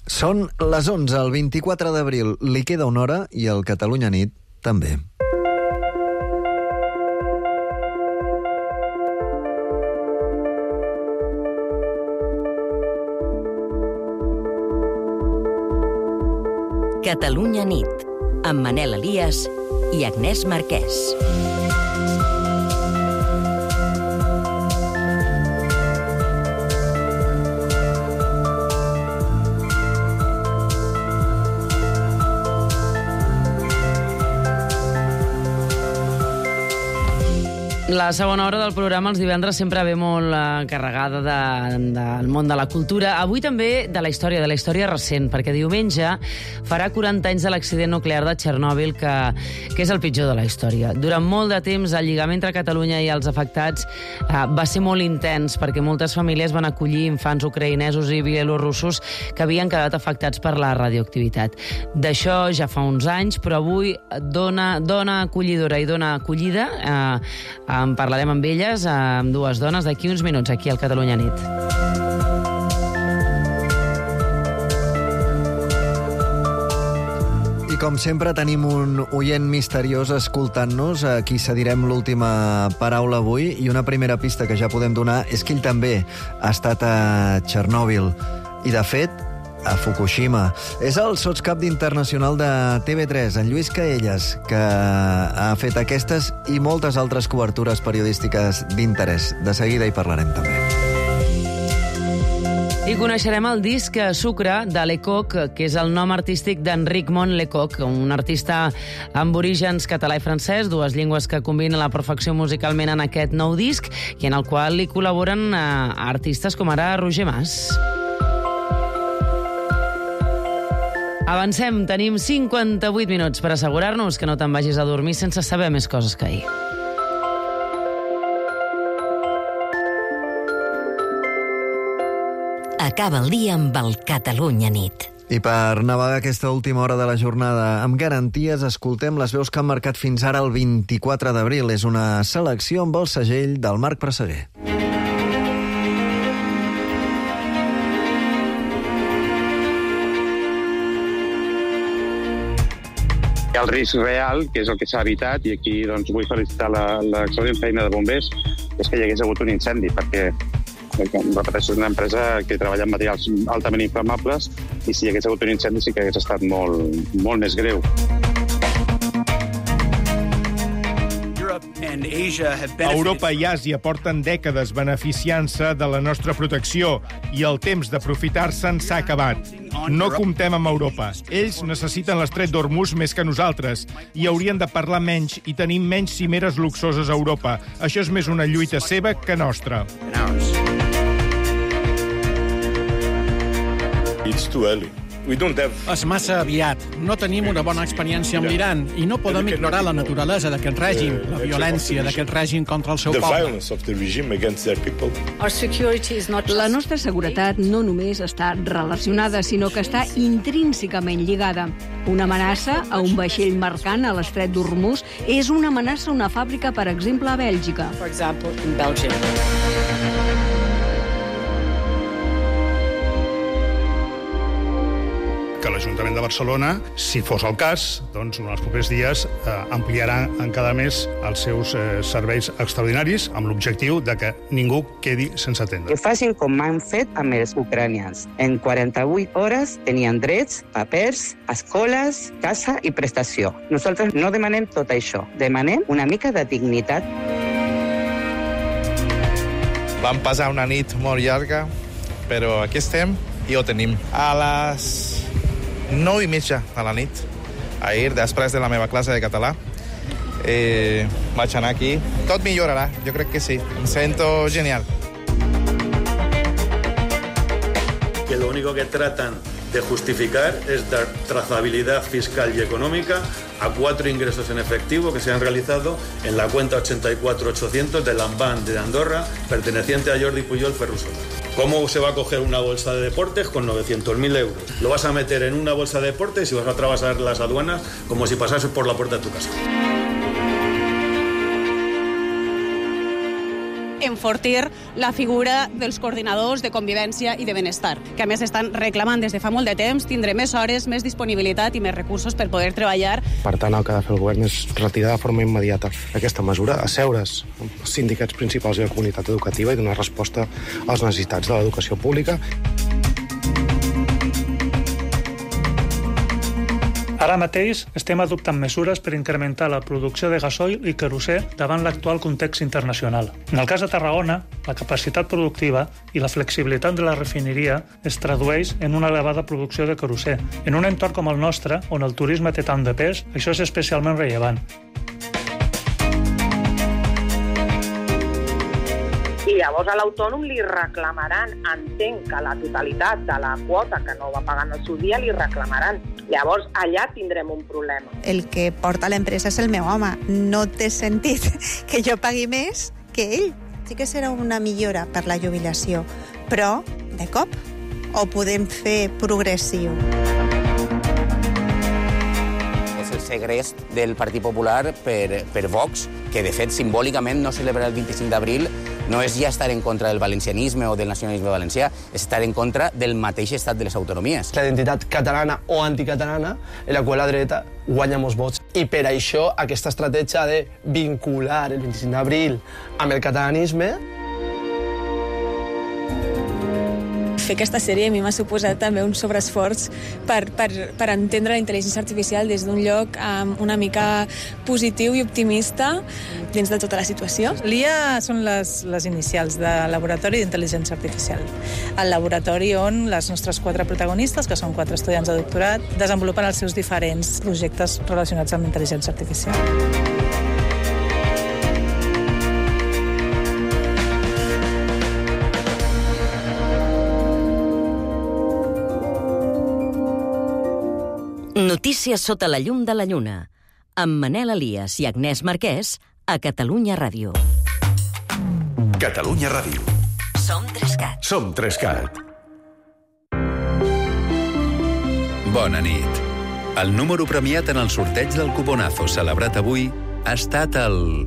Són les 11, el 24 d'abril. Li queda una hora i el Catalunya Nit també. Catalunya Nit, amb Manel Elias i Agnès Marquès. La segona hora del programa els divendres sempre ve molt carregada del món de la cultura. Avui també de la història recent, perquè diumenge farà 40 anys de l'accident nuclear de Txernòbil, que és el pitjor de la història. Durant molt de temps, el lligam entre Catalunya i els afectats va ser molt intens, perquè moltes famílies van acollir infants ucraïnesos i bielorussos que havien quedat afectats per la radioactivitat. D'això ja fa uns anys, però avui dona acollidora i dona acollida en parlarem amb elles, amb dues dones, d'aquí uns minuts, aquí al Catalunya Nit. I com sempre tenim un oient misteriós escoltant-nos, a qui cedirem l'última paraula avui, i una primera pista que ja podem donar és que ell també ha estat a Txernòbil. I, de fet, a Fukushima. És el sotscap internacional de TV3, en Lluís Caelles, que ha fet aquestes i moltes altres cobertures periodístiques d'interès. De seguida hi parlarem també. I coneixerem el disc Sucre de Lecoq, que és el nom artístic d'Enric Mont Lecoq, un artista amb orígens català i francès, dues llengües que combinen la perfecció musicalment en aquest nou disc i en el qual li col·laboren artistes com ara Roger Mas. Avancem, tenim 58 minuts per assegurar-nos que no te'n vagis a dormir sense saber més coses que ahir. Acaba el dia amb el Catalunya Nit. I per navegar aquesta última hora de la jornada amb garanties, escoltem les veus que han marcat fins ara el 24 d'abril. És una selecció amb el segell del Marc Presseguer. El risc real, que és el que s'ha evitat, i aquí doncs, vull felicitar l'excel·lent feina de bombers, és que hi hagués hagut un incendi, perquè repeteixo, és una empresa que treballa amb materials altament inflamables i si hi hagués hagut un incendi sí que hagués estat molt més greu. Europa i Àsia porten dècades beneficiant-se de la nostra protecció i el temps d'aprofitar-se'n s'ha acabat. No comptem amb Europa. Ells necessiten l'estret d'Hormuz més que nosaltres i haurien de parlar menys i tenim menys cimeres luxoses a Europa. Això és més una lluita seva que nostra. It's too early. És massa aviat. No tenim una bona experiència amb l'Iran i no podem ignorar la naturalesa d'aquest règim, la violència d'aquest règim contra el seu poble. La nostra seguretat no només està relacionada, sinó que està intrínsecament lligada. Una amenaça a un vaixell mercant a l'estret d'Hormuz és una amenaça a una fàbrica, per exemple, a Bèlgica. Que l'Ajuntament de Barcelona, si fos el cas, doncs, en els propers dies ampliarà encara més els seus serveis extraordinaris amb l'objectiu de que ningú quedi sense atendre. Que facin com han fet amb els ucranians. En 48 hores tenien drets, papers, escoles, casa i prestació. Nosaltres no demanem tot això, demanem una mica de dignitat. Vam passar una nit molt llarga, però aquí estem i ho tenim. A les 9:30 de la nit, ahir, després de la meva classe de català, vaig anar aquí. Tot millorarà, jo crec que sí. Em sento genial. Que lo único que tratan de justificar es dar trazabilidad fiscal y económica a 4 ingresos en efectivo que se han realizado en la cuenta 84800 de l'Amban de Andorra, perteneciente a Jordi Pujol Ferrusola. ¿Cómo se va a coger una bolsa de deportes con 900.000 euros? Lo vas a meter en una bolsa de deportes y vas a atravesar las aduanas como si pasases por la puerta de tu casa. enfortir la figura dels coordinadors de convivència i de benestar, que a més estan reclamant des de fa molt de temps tindre més hores, més disponibilitat i més recursos per poder treballar. Per tant, el que ha de fer el govern és retirar de forma immediata aquesta mesura, asseure's amb els sindicats principals i la comunitat educativa i donar resposta a les necessitats de l'educació pública. Ara mateix estem adoptant mesures per incrementar la producció de gasoil i querosè davant l'actual context internacional. En el cas de Tarragona, la capacitat productiva i la flexibilitat de la refineria es tradueix en una elevada producció de querosè. En un entorn com el nostre, on el turisme té tant de pes, això és especialment rellevant. I llavors a l'autònom li reclamaran, entenc que la totalitat de la quota que no va pagar en el seu dia li reclamaran. Llavors allà tindrem un problema. El que porta l'empresa és el meu home. No té sentit que jo pagui més que ell. Sí que serà una millora per la jubilació, però de cop ho podem fer progressiu. És el segrest del Partit Popular per Vox, que de fet simbòlicament no celebrar el 25 d'abril no és ja estar en contra del valencianisme o del nacionalisme valencià, és estar en contra del mateix estat de les autonomies. La identitat catalana o anticatalana en la qual la dreta guanya molts vots. I per això aquesta estratègia de vincular el 25 d'abril amb el catalanisme. Fer aquesta sèrie a mi m'ha suposat també un sobreesforç per entendre la intel·ligència artificial des d'un lloc una mica positiu i optimista dins de tota la situació. L'IA són les inicials del Laboratori d'Intel·ligència Artificial. El laboratori on les nostres 4 protagonistes, que són 4 estudiants de doctorat, desenvolupen els seus diferents projectes relacionats amb intel·ligència artificial. Notícies sota la llum de la lluna, amb Manel Elias i Agnès Marquès a Catalunya Ràdio. Catalunya Ràdio. Som 3CAT. Som 3CAT. Bona nit. El número premiat en el sorteig del cuponazo celebrat avui ha estat el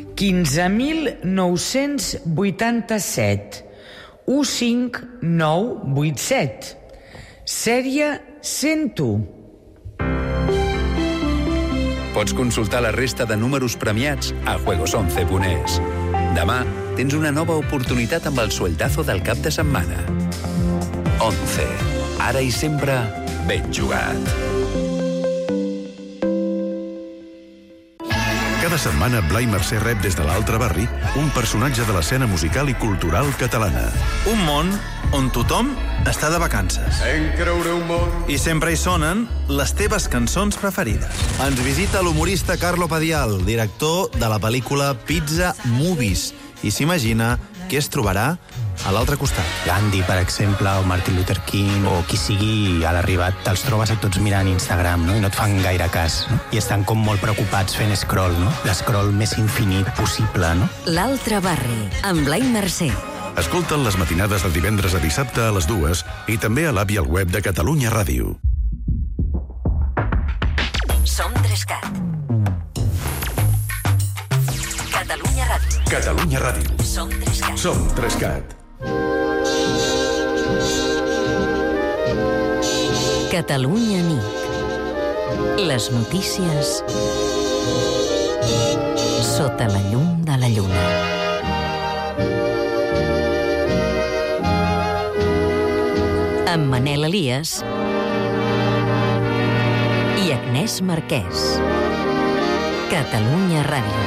15.987 15987. Sèrie 101. Pots consultar la resta de números premiats a juegos11.es. Demà tens una nova oportunitat amb el sueldazo del cap de setmana. 11. Ara i sempre, ben jugat. Cada setmana, Blai Mercè rep des de l'altre barri un personatge de l'escena musical i cultural catalana. Un món on tothom està de vacances. I sempre hi sonen les teves cançons preferides. Ens visita l'humorista Carlo Padial, director de la pel·lícula Pizza Movies, i s'imagina què es trobarà a l'altre costat. Gandhi, per exemple, o Martin Luther King, o qui sigui a l'arribat, te'ls trobes a tots mirant Instagram, no? I no et fan gaire cas, no? I estan com molt preocupats fent scroll, no? L'escroll més infinit possible, no? L'altre barri, amb Blai Mercè. Escolta'n les matinades de divendres a dissabte a les 2 i també a l'app i al web de Catalunya Ràdio. Som 3CAT. Catalunya Ràdio. Catalunya Ràdio. Som 3CAT. Som 3CAT. Catalunya nit. Les notícies sota la llum de la lluna. Amb Manel Elias i Agnès Marquès. Catalunya Ràdio.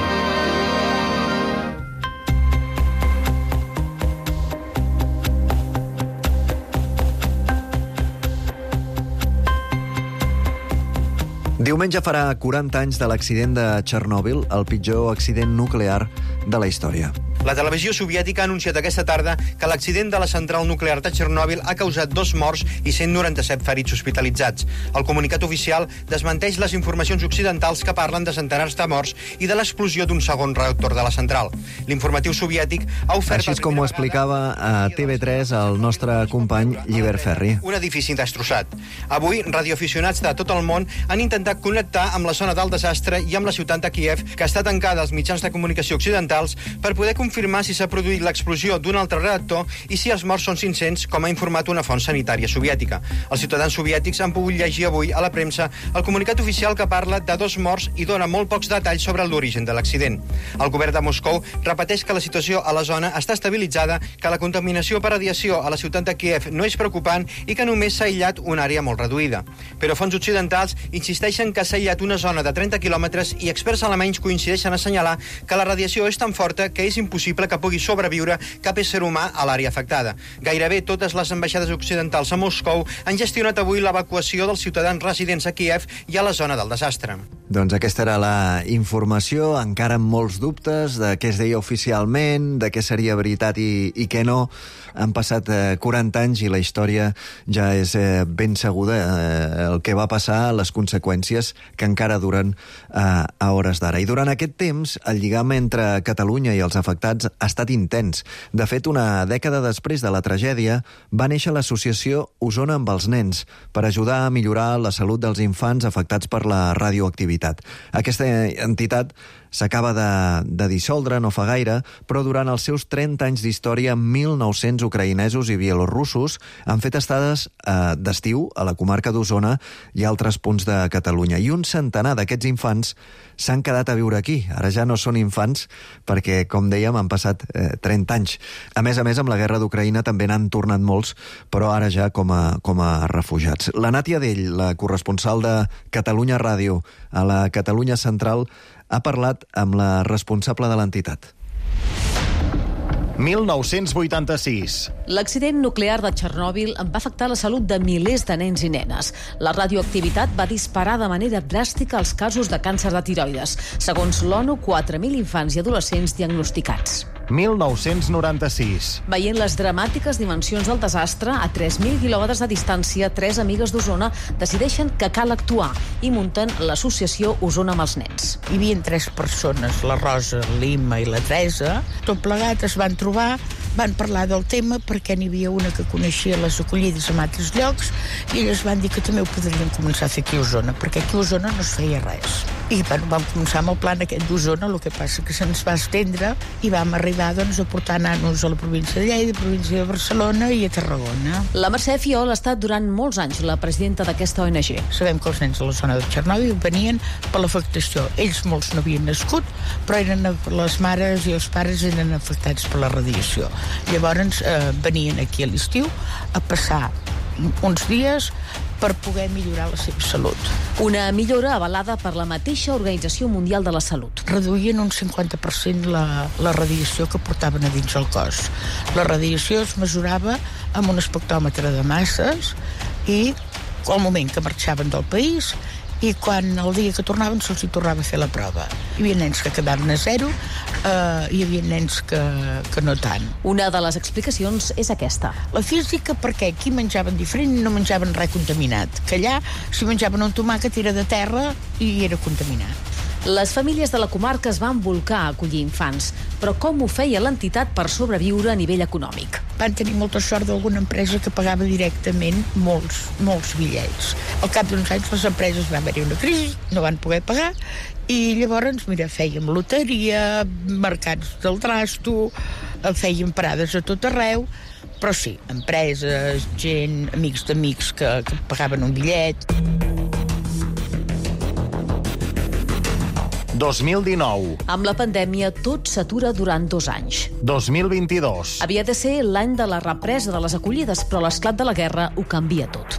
Diumenge farà 40 anys de l'accident de Txernòbil, el pitjor accident nuclear de la història. La televisió soviètica ha anunciat aquesta tarda que l'accident de la central nuclear de Txernòbil ha causat 2 morts i 197 ferits hospitalitzats. El comunicat oficial desmenteix les informacions occidentals que parlen de centenars de morts i de l'explosió d'un segon reactor de la central. L'informatiu soviètic ha ofert... Així és com ho explicava a TV3 el nostre company Llibert Ferri. Un edifici destrossat. Avui, radioaficionats de tot el món han intentat connectar amb la zona del desastre i amb la ciutat de Kíev, que està tancada als mitjans de comunicació occidentals, per poder confirmar confirmar si s'ha produït l'explosió d'un altre reactor i si els morts són 500, com ha informat una font sanitària soviètica. Els ciutadans soviètics han pogut llegir avui a la premsa el comunicat oficial que parla de 2 morts i dona molt pocs detalls sobre l'origen de l'accident. El govern de Moscou repeteix que la situació a la zona està estabilitzada, que la contaminació per radiació a la ciutat de Kiev no és preocupant i que només s'ha aïllat una àrea molt reduïda. Però fonts occidentals insisteixen que s'ha aïllat una zona de 30 quilòmetres i experts alemanys coincideixen a assenyalar que la radiació és tan forta que és impossible que pugui sobreviure cap ésser humà a l'àrea afectada. Gairebé totes les ambaixades occidentals a Moscou han gestionat avui l'evacuació dels ciutadans residents a Kiev i a la zona del desastre. Doncs aquesta era la informació, encara amb molts dubtes de què es deia oficialment, de què seria veritat i què no. Han passat 40 anys i la història ja és ben seguda, el que va passar, les conseqüències que encara duren a hores d'ara. I durant aquest temps, el lligam entre Catalunya i els afectats ha estat intens. De fet, una dècada després de la tragèdia, va néixer l'associació Osona amb els nens per ajudar a millorar la salut dels infants afectats per la radioactivitat. Aquesta entitat s'acaba de dissoldre no fa gaire, però durant els seus 30 anys d'història, 1.900 ucraïnesos i bielorussos han fet estades d'estiu a la comarca d'Osona i altres punts de Catalunya. I un centenar d'aquests infants s'han quedat a viure aquí. Ara ja no són infants perquè, com dèiem, han passat 30 anys. A més, amb la guerra d'Ucraïna també n'han tornat molts, però ara ja com a refugiats. La Nàtia Dell, la corresponsal de Catalunya Ràdio a la Catalunya Central, ha parlat amb la responsable de l'entitat. 1986. L'accident nuclear de Txernòbil va afectar la salut de milers de nens i nenes. La radioactivitat va disparar de manera dràstica els casos de càncer de tiroides. Segons l'ONU, 4.000 infants i adolescents diagnosticats. 1996. Veient les dramàtiques dimensions del desastre, a 3.000 quilòmetres de distància, 3 amigues d'Osona decideixen que cal actuar i munten l'associació Osona amb els nens. Hi havia 3 persones, la Rosa, l'Imma i la Teresa. Tot plegat es van trobar, van parlar del tema perquè n'hi havia una que coneixia les acollides en altres llocs i elles van dir que també ho podrien començar a fer aquí a Osona, perquè aquí a Osona no es feia res. I vam començar amb el plan aquest d'Osona, el que passa que se'ns va estendre i vam arribar a portar nanos a la província de Lleida, a la província de Barcelona i a Tarragona. La Mercè Fiol ha estat durant molts anys la presidenta d'aquesta ONG. Sabem que els nens de la zona de Txernòbil venien per l'afectació. Ells molts no havien nascut, però les mares i els pares eren afectats per la radiació. Llavors venien aquí a l'estiu a passar uns dies per poder millorar la seva salut. Una millora avalada per la mateixa Organització Mundial de la Salut. Reduïen un 50% la radiació que portaven a dins el cos. La radiació es mesurava amb un espectròmetre de masses i al moment que marxaven del país i quan el dia que tornaven se'ls hi tornava a fer la prova. Hi havia nens que quedaven a 0, hi havia nens que no tant. Una de les explicacions és aquesta. La física, perquè aquí menjaven diferent i no menjaven res contaminat. Que allà, si menjaven un tomàquet, era de terra i era contaminat. Les famílies de la comarca es van volcar a acollir infants, però com ho feia l'entitat per sobreviure a nivell econòmic? Van tenir molta sort d'alguna empresa que pagava directament molts bitllets. Al cap d'uns anys les empreses van haver-hi una crisi, no van poder pagar, i llavors, mira, fèiem loteria, mercats del trasto, fèiem parades a tot arreu, però sí, empreses, gent, amics d'amics que pagaven un bitllet. 2019. Amb la pandèmia, tot s'atura durant 2 anys. 2022. Havia de ser l'any de la represa de les acollides, però l'esclat de la guerra ho canvia tot.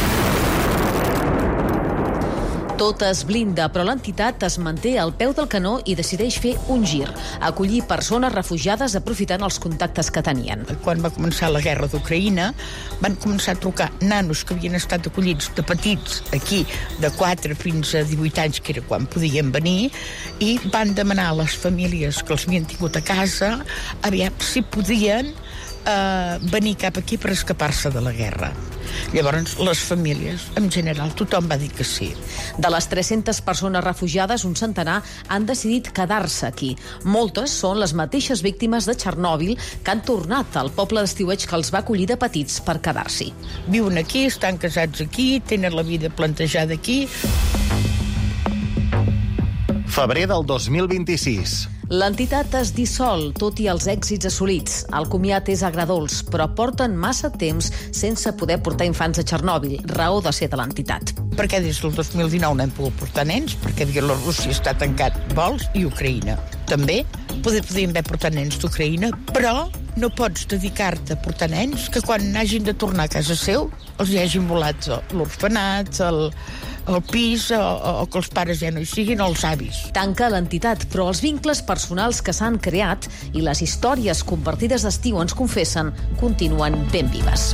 Tot es blinda, però l'entitat es manté al peu del canó i decideix fer un gir, acollir persones refugiades aprofitant els contactes que tenien. Quan va començar la guerra d'Ucraïna, van començar a trucar nanos que havien estat acollits de petits, aquí, de 4 fins a 18 anys, que era quan podien venir, i van demanar a les famílies que els havien tingut a casa, aviam si podien venir cap aquí per escapar-se de la guerra. Llavors, les famílies, en general, tothom va dir que sí. De les 300 persones refugiades, un centenar han decidit quedar-se aquí. Moltes són les mateixes víctimes de Txernòbil que han tornat al poble d'estiueig que els va acollir de petits per quedar-s'hi. Viuen aquí, estan casats aquí, tenen la vida plantejada aquí. Febrer del 2026. L'entitat es dissol, tot i els èxits assolits. El comiat és agredolç, però porten massa temps sense poder portar infants a Txernòbil, raó de ser de l'entitat. Perquè des del 2019 no hem pogut portar nens, perquè Bielorússia està tancat vols, i Ucraïna. També podríem haver portat nens d'Ucraïna, però no pots dedicar-te a portar nens que quan hagin de tornar a casa seu els hi hagin volats l'orfenat, el pis, o que els pares ja no hi siguin, o els avis. Tanca l'entitat, però els vincles personals que s'han creat i les històries compartides d'estiu ens confessen continuen ben vives.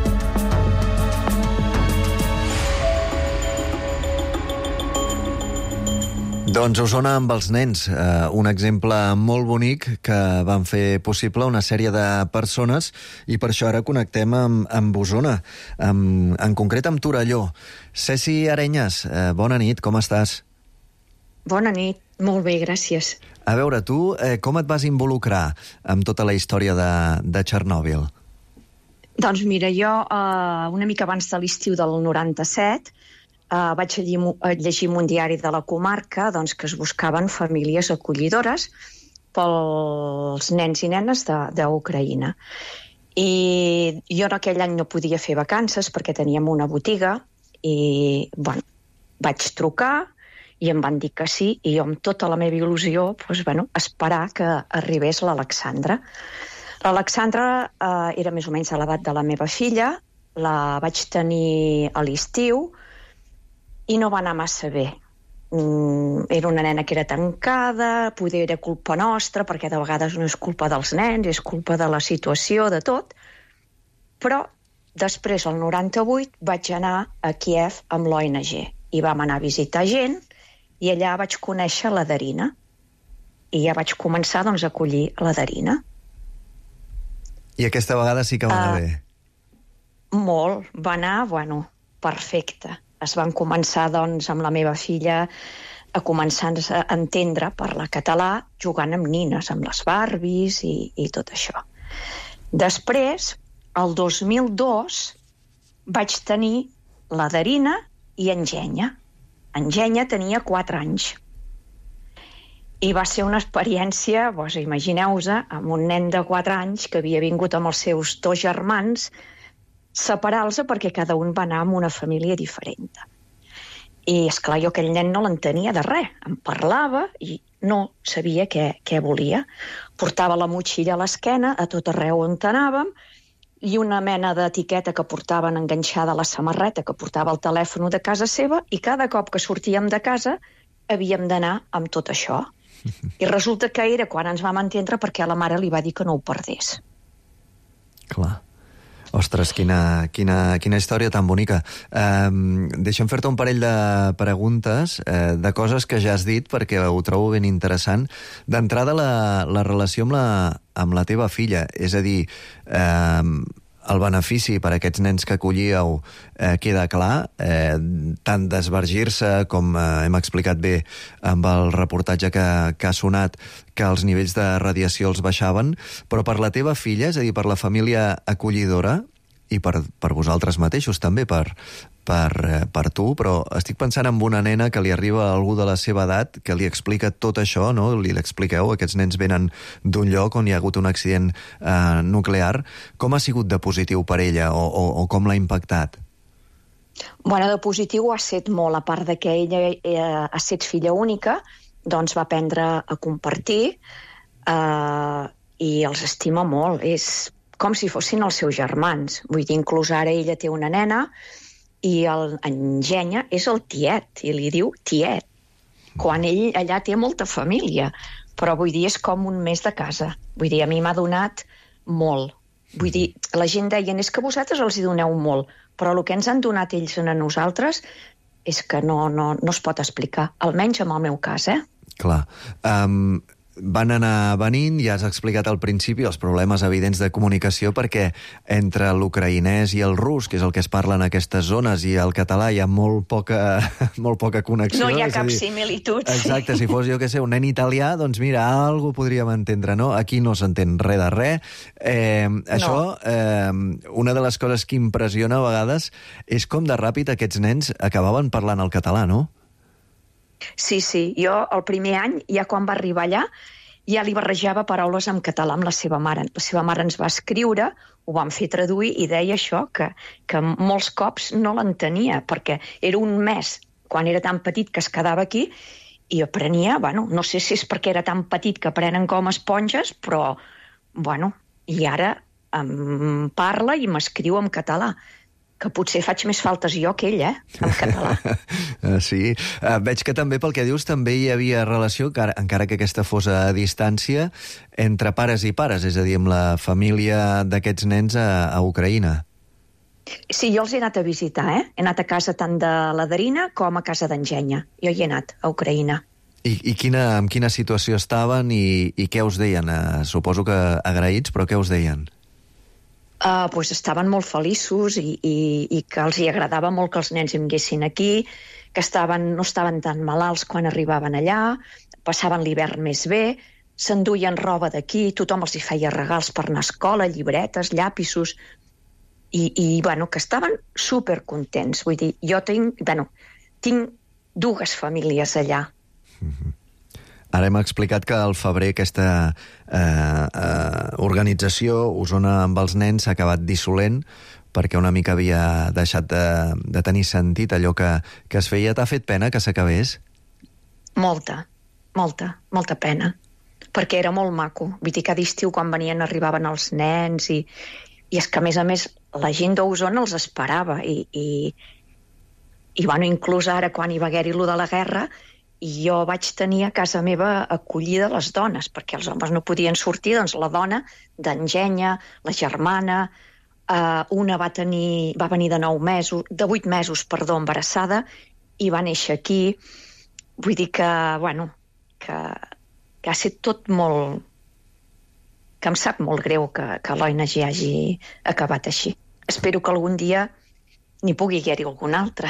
Doncs Osona amb els nens, un exemple molt bonic que van fer possible una sèrie de persones i per això ara connectem amb Osona, en concret amb Torelló. Ceci Arenyes, bona nit, com estàs? Bona nit, molt bé, gràcies. A veure, tu com et vas involucrar amb tota la història de Txernòbil? Doncs mira, jo una mica abans de l'estiu del 97 vaig llegir en un diari de la comarca que es buscaven famílies acollidores pels nens i nenes d'Ucraïna. I jo en aquell any no podia fer vacances perquè teníem una botiga i vaig trucar i em van dir que sí, i jo amb tota la meva il·lusió esperar que arribés l'Alexandra. L'Alexandra era més o menys a l'edat de la meva filla, la vaig tenir a l'estiu i no va anar massa bé. Era una nena que era tancada, poder era culpa nostra, perquè de vegades no és culpa dels nens, és culpa de la situació, de tot. Però després, el 98, vaig anar a Kíev amb l'ONG i vam anar a visitar gent i allà vaig conèixer la Darina. I ja vaig començar a acollir la Darina. I aquesta vegada sí que va anar bé? Molt. Va anar, perfecte. Es van començar, amb la meva filla a començar a entendre parlar català jugant amb nines, amb les Barbies i tot això. Després, el 2002, vaig tenir la Darina i en Genya. En Genya tenia 4 anys. I va ser una experiència, imagineu-vos, amb un nen de 4 anys que havia vingut amb els seus 2 germans, separar-los perquè cada un va anar amb una família diferent. I, esclar, jo aquell nen no l'entenia de res. Em parlava i no sabia què volia. Portava la motxilla a l'esquena, a tot arreu on anàvem, i una mena d'etiqueta que portaven enganxada a la samarreta, que portava el telèfon de casa seva, i cada cop que sortíem de casa havíem d'anar amb tot això. I resulta que era quan ens vam entendre perquè la mare li va dir que no ho perdés. Clar. Ostres, quina història tan bonica. Deixa'm fer-te un parell de preguntes de coses que ja has dit, perquè ho trobo ben interessant. D'entrada, la relació amb la teva filla, és a dir, el benefici per a aquests nens que acollíeu queda clar, tant d'esvergir-se, com hem explicat bé amb el reportatge que ha sonat, que els nivells de radiació els baixaven, però per la teva filla, és a dir, per la família acollidora, i per vosaltres mateixos també, per tu, però estic pensant en una nena que li arriba a algú de la seva edat, que li explica tot això, no? Li l'expliqueu, aquests nens venen d'un lloc on hi ha hagut un accident nuclear. Com ha sigut de positiu per ella, o com l'ha impactat? De positiu ha estat molt, a part de que ella ha estat filla única, doncs va aprendre a compartir i els estima molt. És com si fossin els seus germans. Vull dir, inclús ara ella té una nena i en Genya és el tiet, i li diu tiet, quan ell allà té molta família. Però vull dir, és com un mes de casa. Vull dir, a mi m'ha donat molt. Vull dir, la gent deien, és que vosaltres els hi doneu molt, però el que ens han donat ells a nosaltres és que no es pot explicar, almenys en el meu cas, Clar. Van anar venint, ja has explicat al principi els problemes evidents de comunicació, perquè entre l'ucraïnès i el rus, que és el que es parla en aquestes zones, i el català hi ha molt poca connexió. No hi ha cap similitud. Exacte, si fos, jo què sé, un nen italià, doncs mira, algo podríem entendre, no? Aquí no s'entén res de res. Això, una de les coses que impressiona a vegades és com de ràpid aquests nens acabaven parlant el català, no? Sí, jo el primer any, ja quan va arribar allà, ja li barrejava paraules en català amb la seva mare. La seva mare ens va escriure, ho vam fer traduir i deia això, que molts cops no l'entenia, perquè era un mes, quan era tan petit que es quedava aquí, i aprenia, no sé si és perquè era tan petit que aprenen com esponges, però, i ara em parla i m'escriu en català, que potser faig més faltes jo que ell, en català. Sí. Veig que també, pel que dius, també hi havia relació, encara que aquesta fos a distància, entre pares i pares, és a dir, amb la família d'aquests nens a Ucraïna. Sí, jo els he anat a visitar, He anat a casa tant de la Darina com a casa d'Engenya. Jo hi he anat, a Ucraïna. I en quina situació estaven i què us deien? Suposo que agraïts, però què us deien? Pues estaven molt feliços i que els hi agradava molt que els nens vinguessin aquí, que no estaven tan malalts quan arribaven allà, passaven l'hivern més bé, s'enduien roba d'aquí, tothom els hi feia regals per anar a escola, llibretes, llapisos, i que estaven supercontents. Vull dir, jo tinc 2 famílies allà. Ara hem explicat que al febrer aquesta organització, Osona amb els nens, s'ha acabat dissolent perquè una mica havia deixat de tenir sentit allò que es feia. T'ha fet pena que s'acabés? Molta pena, perquè era molt maco. Vull dir, cada estiu quan arribaven els nens i és que, a més, la gent d'Osona els esperava i inclús ara, quan hi va haver-hi lo de la guerra, jo vaig tenir a casa meva acollida les dones, perquè els homes no podien sortir, doncs la dona d'Engenya, la germana, una va venir de 8 mesos, embarassada, i va néixer aquí. Vull dir que ha estat tot molt... que em sap molt greu que l'ONG hagi acabat així. Espero que algun dia n'hi pugui haver-hi algun altre.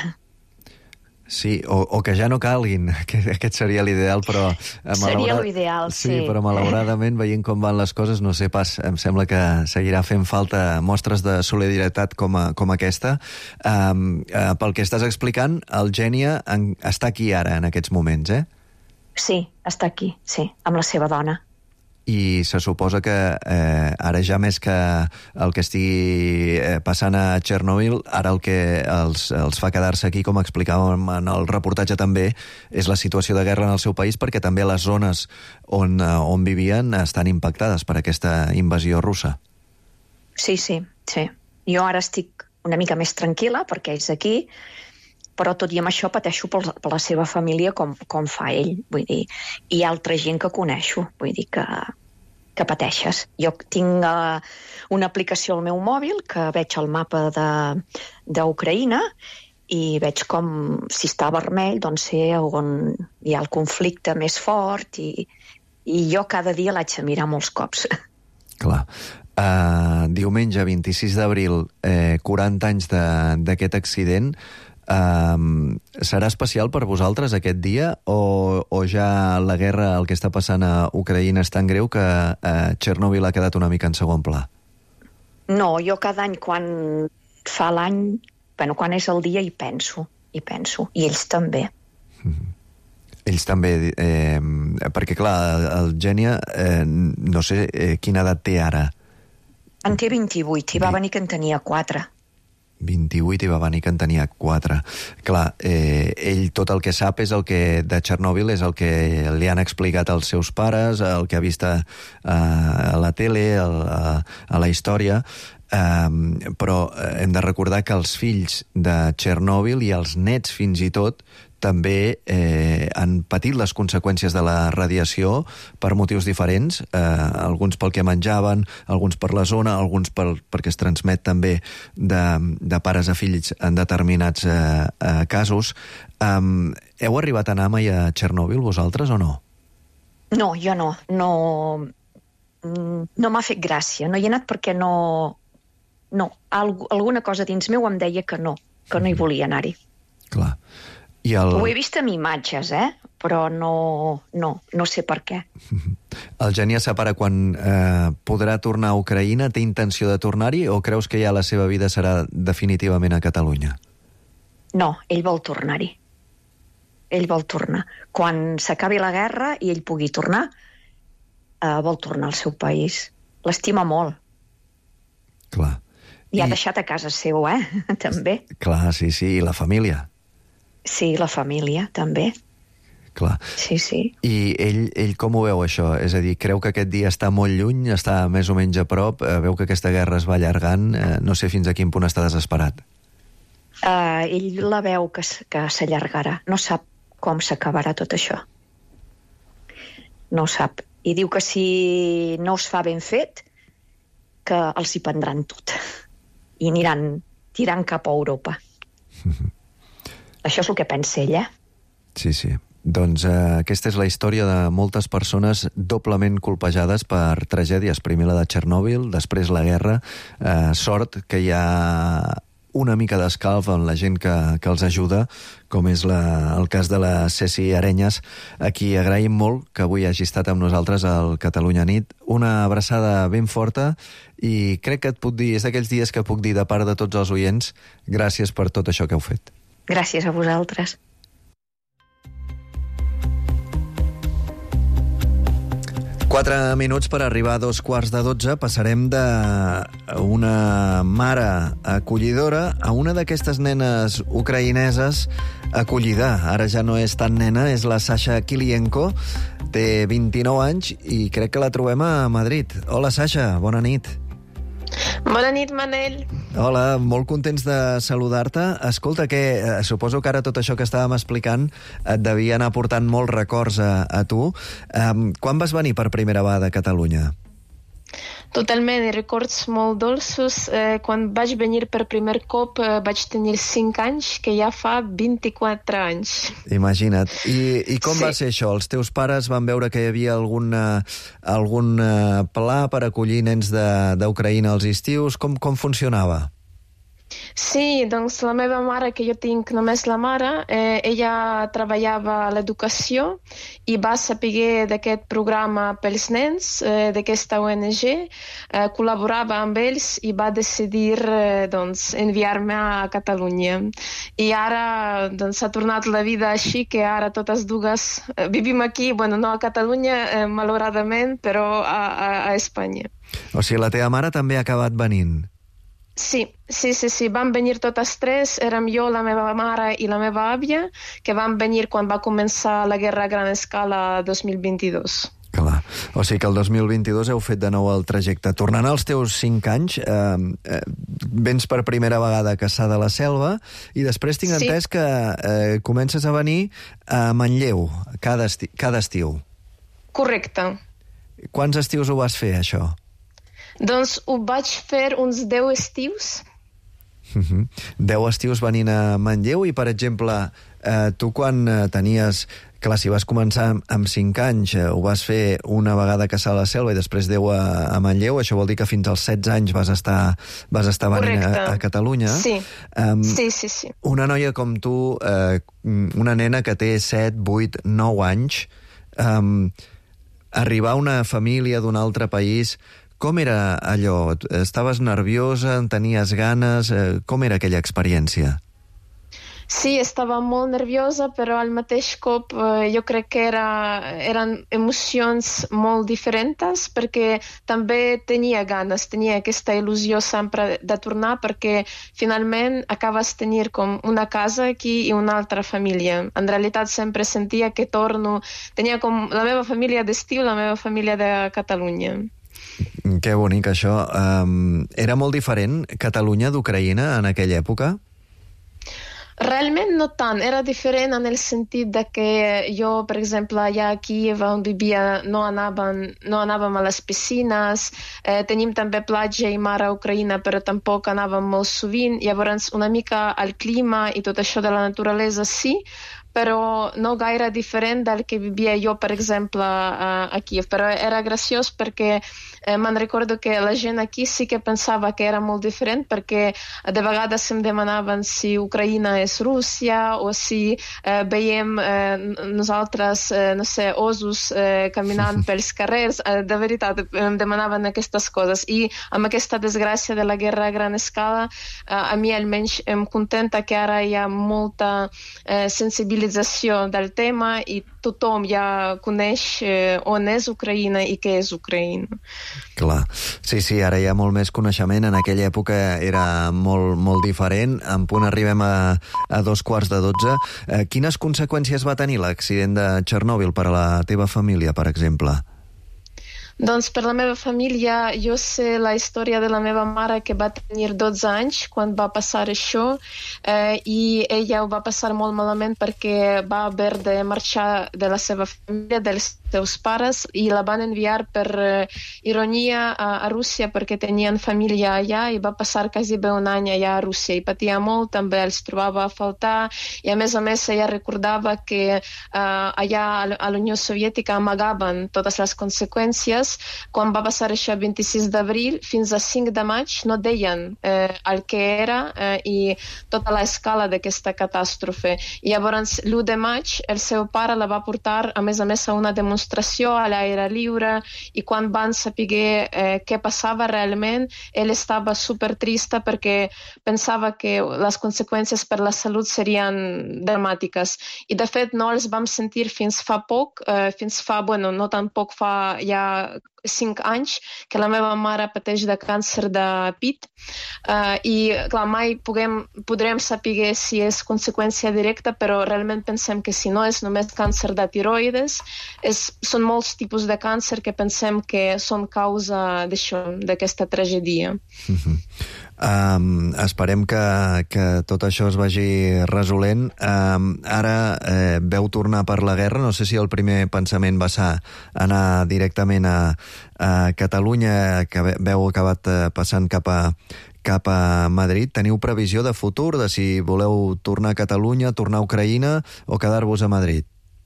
Sí, o que ja no calguin, que aquest seria l'ideal, però... Seria l'ideal, sí. Sí, però malauradament, veient com van les coses, no sé pas, em sembla que seguirà fent falta mostres de solidaritat com aquesta. Pel que estàs explicant, el Gènia està aquí ara, en aquests moments, Sí, està aquí, sí, amb la seva dona. I se suposa que ara ja més que el que estigui passant a Txernòbil, ara el que els fa quedar-se aquí, com explicàvem en el reportatge també, és la situació de guerra en el seu país, perquè també les zones on vivien estan impactades per aquesta invasió russa. Sí. Jo ara estic una mica més tranquil·la perquè és aquí, però tot i amb això pateixo per la seva família com fa ell, vull dir, i altra gent que coneixo, vull dir que pateixes. Jo tinc una aplicació al meu mòbil que veig el mapa d'Ucraïna i veig com, si està vermell, doncs sé on hi ha el conflicte més fort i jo cada dia l'haig de mirar molts cops. Clar. Diumenge 26 d'abril, 40 anys d'aquest accident. Serà especial per vosaltres aquest dia o ja la guerra, el que està passant a Ucraïna és tan greu que Txernòbil ha quedat una mica en segon pla? No, jo cada any quan fa l'any, quan és el dia hi penso, i ells també. Ells també, perquè clar, el Gènia no sé quina edat té ara. En té 28 i va venir que en tenia 4. 28 i va venir que en tenia 4. Clar, ell tot el que sap és el que de Txernòbil és el que li han explicat els seus pares, el que ha vist a la tele, a la història, però hem de recordar que els fills de Txernòbil i els nets fins i tot també han patit les conseqüències de la radiació per motius diferents, alguns pel que menjaven, alguns per la zona, alguns perquè es transmet també de pares a fills en determinats casos. Heu arribat a anar mai a Txernòbil, vosaltres, o no? No, jo no. No m'ha fet gràcia. No hi he anat perquè no... Alguna cosa dins meu em deia que no hi volia anar-hi. Clar. Ho he vist amb imatges, però no sé per què. El Gènia sap ara quan podrà tornar a Ucraïna? Té intenció de tornar-hi o creus que ja la seva vida serà definitivament a Catalunya? No, ell vol tornar-hi. Ell vol tornar. Quan s'acabi la guerra i ell pugui tornar, vol tornar al seu país. L'estima molt. Clar. I ha deixat a casa seu, també. Clar, sí, i la família. Sí, la família, també. Clar. Sí. I ell com ho veu, això? És a dir, creu que aquest dia està molt lluny, està més o menys a prop, veu que aquesta guerra es va allargant, no sé fins a quin punt està desesperat. Ell la veu que s'allargarà. No sap com s'acabarà tot això. No ho sap. I diu que si no es fa ben fet, que els hi prendran tot. I aniran tirant cap a Europa. Això és el que pensa ella. Sí. Doncs aquesta és la història de moltes persones doblement colpejades per tragèdies. Primer la de Txernòbil, després la guerra. Sort que hi ha una mica d'escalf en la gent que els ajuda, com és el cas de la Ceci Arenyes, a qui agraïm molt que avui hagi estat amb nosaltres al Catalunya Nit. Una abraçada ben forta i crec que et puc dir, és d'aquells dies que puc dir de part de tots els oients, gràcies per tot això que heu fet. Gràcies a vosaltres. Quatre minuts per arribar a 11:45. Passarem d'una mare acollidora a una d'aquestes nenes ucraïneses acollida. Ara ja no és tan nena, és la Sasha Kilienko. Té 29 anys i crec que la trobem a Madrid. Hola, Sasha, bona nit. Bona nit, Manel. Hola, molt contents de saludar-te. Escolta, suposo que ara tot això que estàvem explicant et devia anar portant molts records a tu. Quan vas venir per primera vegada a Catalunya? Totalment, i records molt dolços. Quan vaig venir per primer cop vaig tenir 5 anys, que ja fa 24 anys. Imagina't. I com va ser això? Els teus pares van veure que hi havia algun pla per acollir nens d'Ucraïna als estius? Com funcionava? Sí, doncs la meva mare, que jo tinc només la mare, ella treballava a l'educació i va saber d'aquest programa pels nens, d'aquesta ONG, col·laborava amb ells i va decidir enviar-me a Catalunya. I ara s'ha tornat la vida així que ara totes dues vivim aquí, no a Catalunya, malauradament, però a Espanya. O sigui, la teva mare també ha acabat venint? Sí, van venir totes tres, érem jo, la meva mare i la meva àvia, que van venir quan va començar la guerra a gran escala 2022. Clar, o sigui que el 2022 heu fet de nou el trajecte. Tornant als teus 5 anys, vens per primera vegada a Cassà de la Selva i després tinc entès que comences a venir a Manlleu cada estiu. Correcte. Quants estius ho vas fer, això? Doncs ho vaig fer uns 10 estius. 10 estius venint a Manlleu i, per exemple, tu quan tenies... Clar, si vas començar amb 5 anys, ho vas fer una vegada a Cassà de la Selva i després 10 a Manlleu, això vol dir que fins als 16 anys vas estar venint a Catalunya. Sí. Sí. Una noia com tu, una nena que té 7, 8, 9 anys, arribar a una família d'un altre país... Com era allò? Estaves nerviosa? En tenies ganes? Com era aquella experiència? Sí, estava molt nerviosa, però al mateix cop jo crec que eren emocions molt diferents, perquè també tenia ganes, tenia aquesta il·lusió sempre de tornar, perquè finalment acabes tenir com una casa aquí i una altra família. En realitat sempre sentia que torno, tenia com la meva família d'estiu, la meva família de Catalunya. Que bonic, això. Era molt diferent Catalunya d'Ucraïna en aquella època? Realment no tant, era diferent en el sentit de que jo, per exemple, allà a Kíev on vivia no anàvem a les piscines, tenim també platja i mar a Ucraïna, però tampoc anàvem molt sovint, llavors una mica el clima i tot això de la naturalesa sí, però no gaire diferent del que vivia jo, per exemple, a Kíev. Però era graciós perquè me'n recordo que la gent aquí sí que pensava que era molt diferent, perquè de vegades em demanaven si Ucraïna és Rússia o si veiem nosaltres, no sé, osos caminant pels carrers. De veritat, em demanaven aquestes coses. I amb aquesta desgràcia de la guerra a gran escala, a mi almenys em contenta que ara hi ha molta sensibilitat sensibilització del tema i tothom ja coneix on és Ucraïna i què és Ucraïna. Clar. Sí, ara hi ha molt més coneixement. En aquella època era molt diferent. En punt arribem a 12:15. Quines conseqüències va tenir l'accident de Txernòbil per a la teva família, per exemple? Doncs per la meva família, jo sé la història de la meva mare, que va tenir 12 anys quan va passar això, i ella ho va passar molt malament perquè va haver de marxar de la seva família, dels seus pares, i la van enviar per ironia a Rússia perquè tenien família allà, i va passar quasi bé un any allà a Rússia i patia molt, també els trobava a faltar, i a més ella recordava que allà a la Unió Soviètica amagaven totes les conseqüències. Quan va passar això el 26 d'abril, fins a 5 de maig no deien el que era i tota l'escala d'aquesta catàstrofe. I llavors, l'1 de maig, el seu pare la va portar, a més, a una demostració a l'aire lliure, i quan van saber què passava realment, ell estava supertrista perquè pensava que les conseqüències per la salut serien dramàtiques. I, de fet, no els vam sentir fins fa poc, no tan poc, fa ja 5 anys, que la meva mare pateix de càncer de pit, i clar, mai podrem saber si és conseqüència directa, però realment pensem que si no és només càncer de tiroides, són molts tipus de càncer que pensem que són causa d'això, d'aquesta tragèdia. Esperem que tot això es vagi resolent. Ara veu tornar per la guerra. No sé si el primer pensament va ser anar directament a Catalunya, que veu acabat passant cap a Madrid. Teniu previsió de futur, de si voleu tornar a Catalunya, tornar a Ucraïna o quedar-vos a Madrid?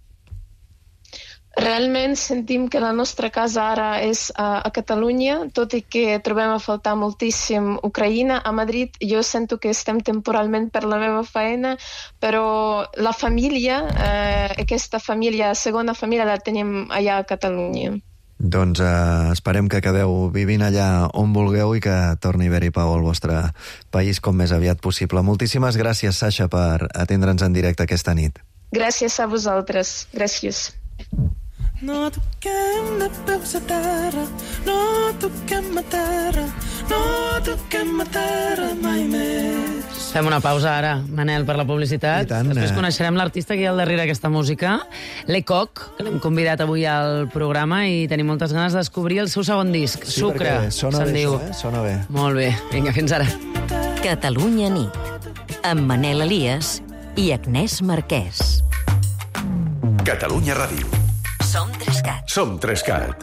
Realment sentim que la nostra casa ara és a Catalunya, tot i que trobem a faltar moltíssim Ucraïna. A Madrid jo sento que estem temporalment per la meva feina, però la família, aquesta família, segona família, la tenim allà a Catalunya. Doncs esperem que acabeu vivint allà on vulgueu i que torni a haver-hi pau al vostre país com més aviat possible. Moltíssimes gràcies, Sasha, per atendre'ns en directe aquesta nit. Gràcies a vosaltres. Gràcies. No toquem de peus a terra, no toquem a terra, no toquem a terra mai més. Fem una pausa ara, Manel, per la publicitat. Després coneixerem l'artista que hi ha al darrere aquesta música, Lecoq, que l'hem convidat avui al programa i tenim moltes ganes de descobrir el seu segon disc, Sucre, se'n diu. Sona bé. Molt bé, vinga, fins ara. Catalunya nit, amb Manel Elias i Agnès Marquès. Catalunya Ràdio. Som 3CAT. Som 3CAT.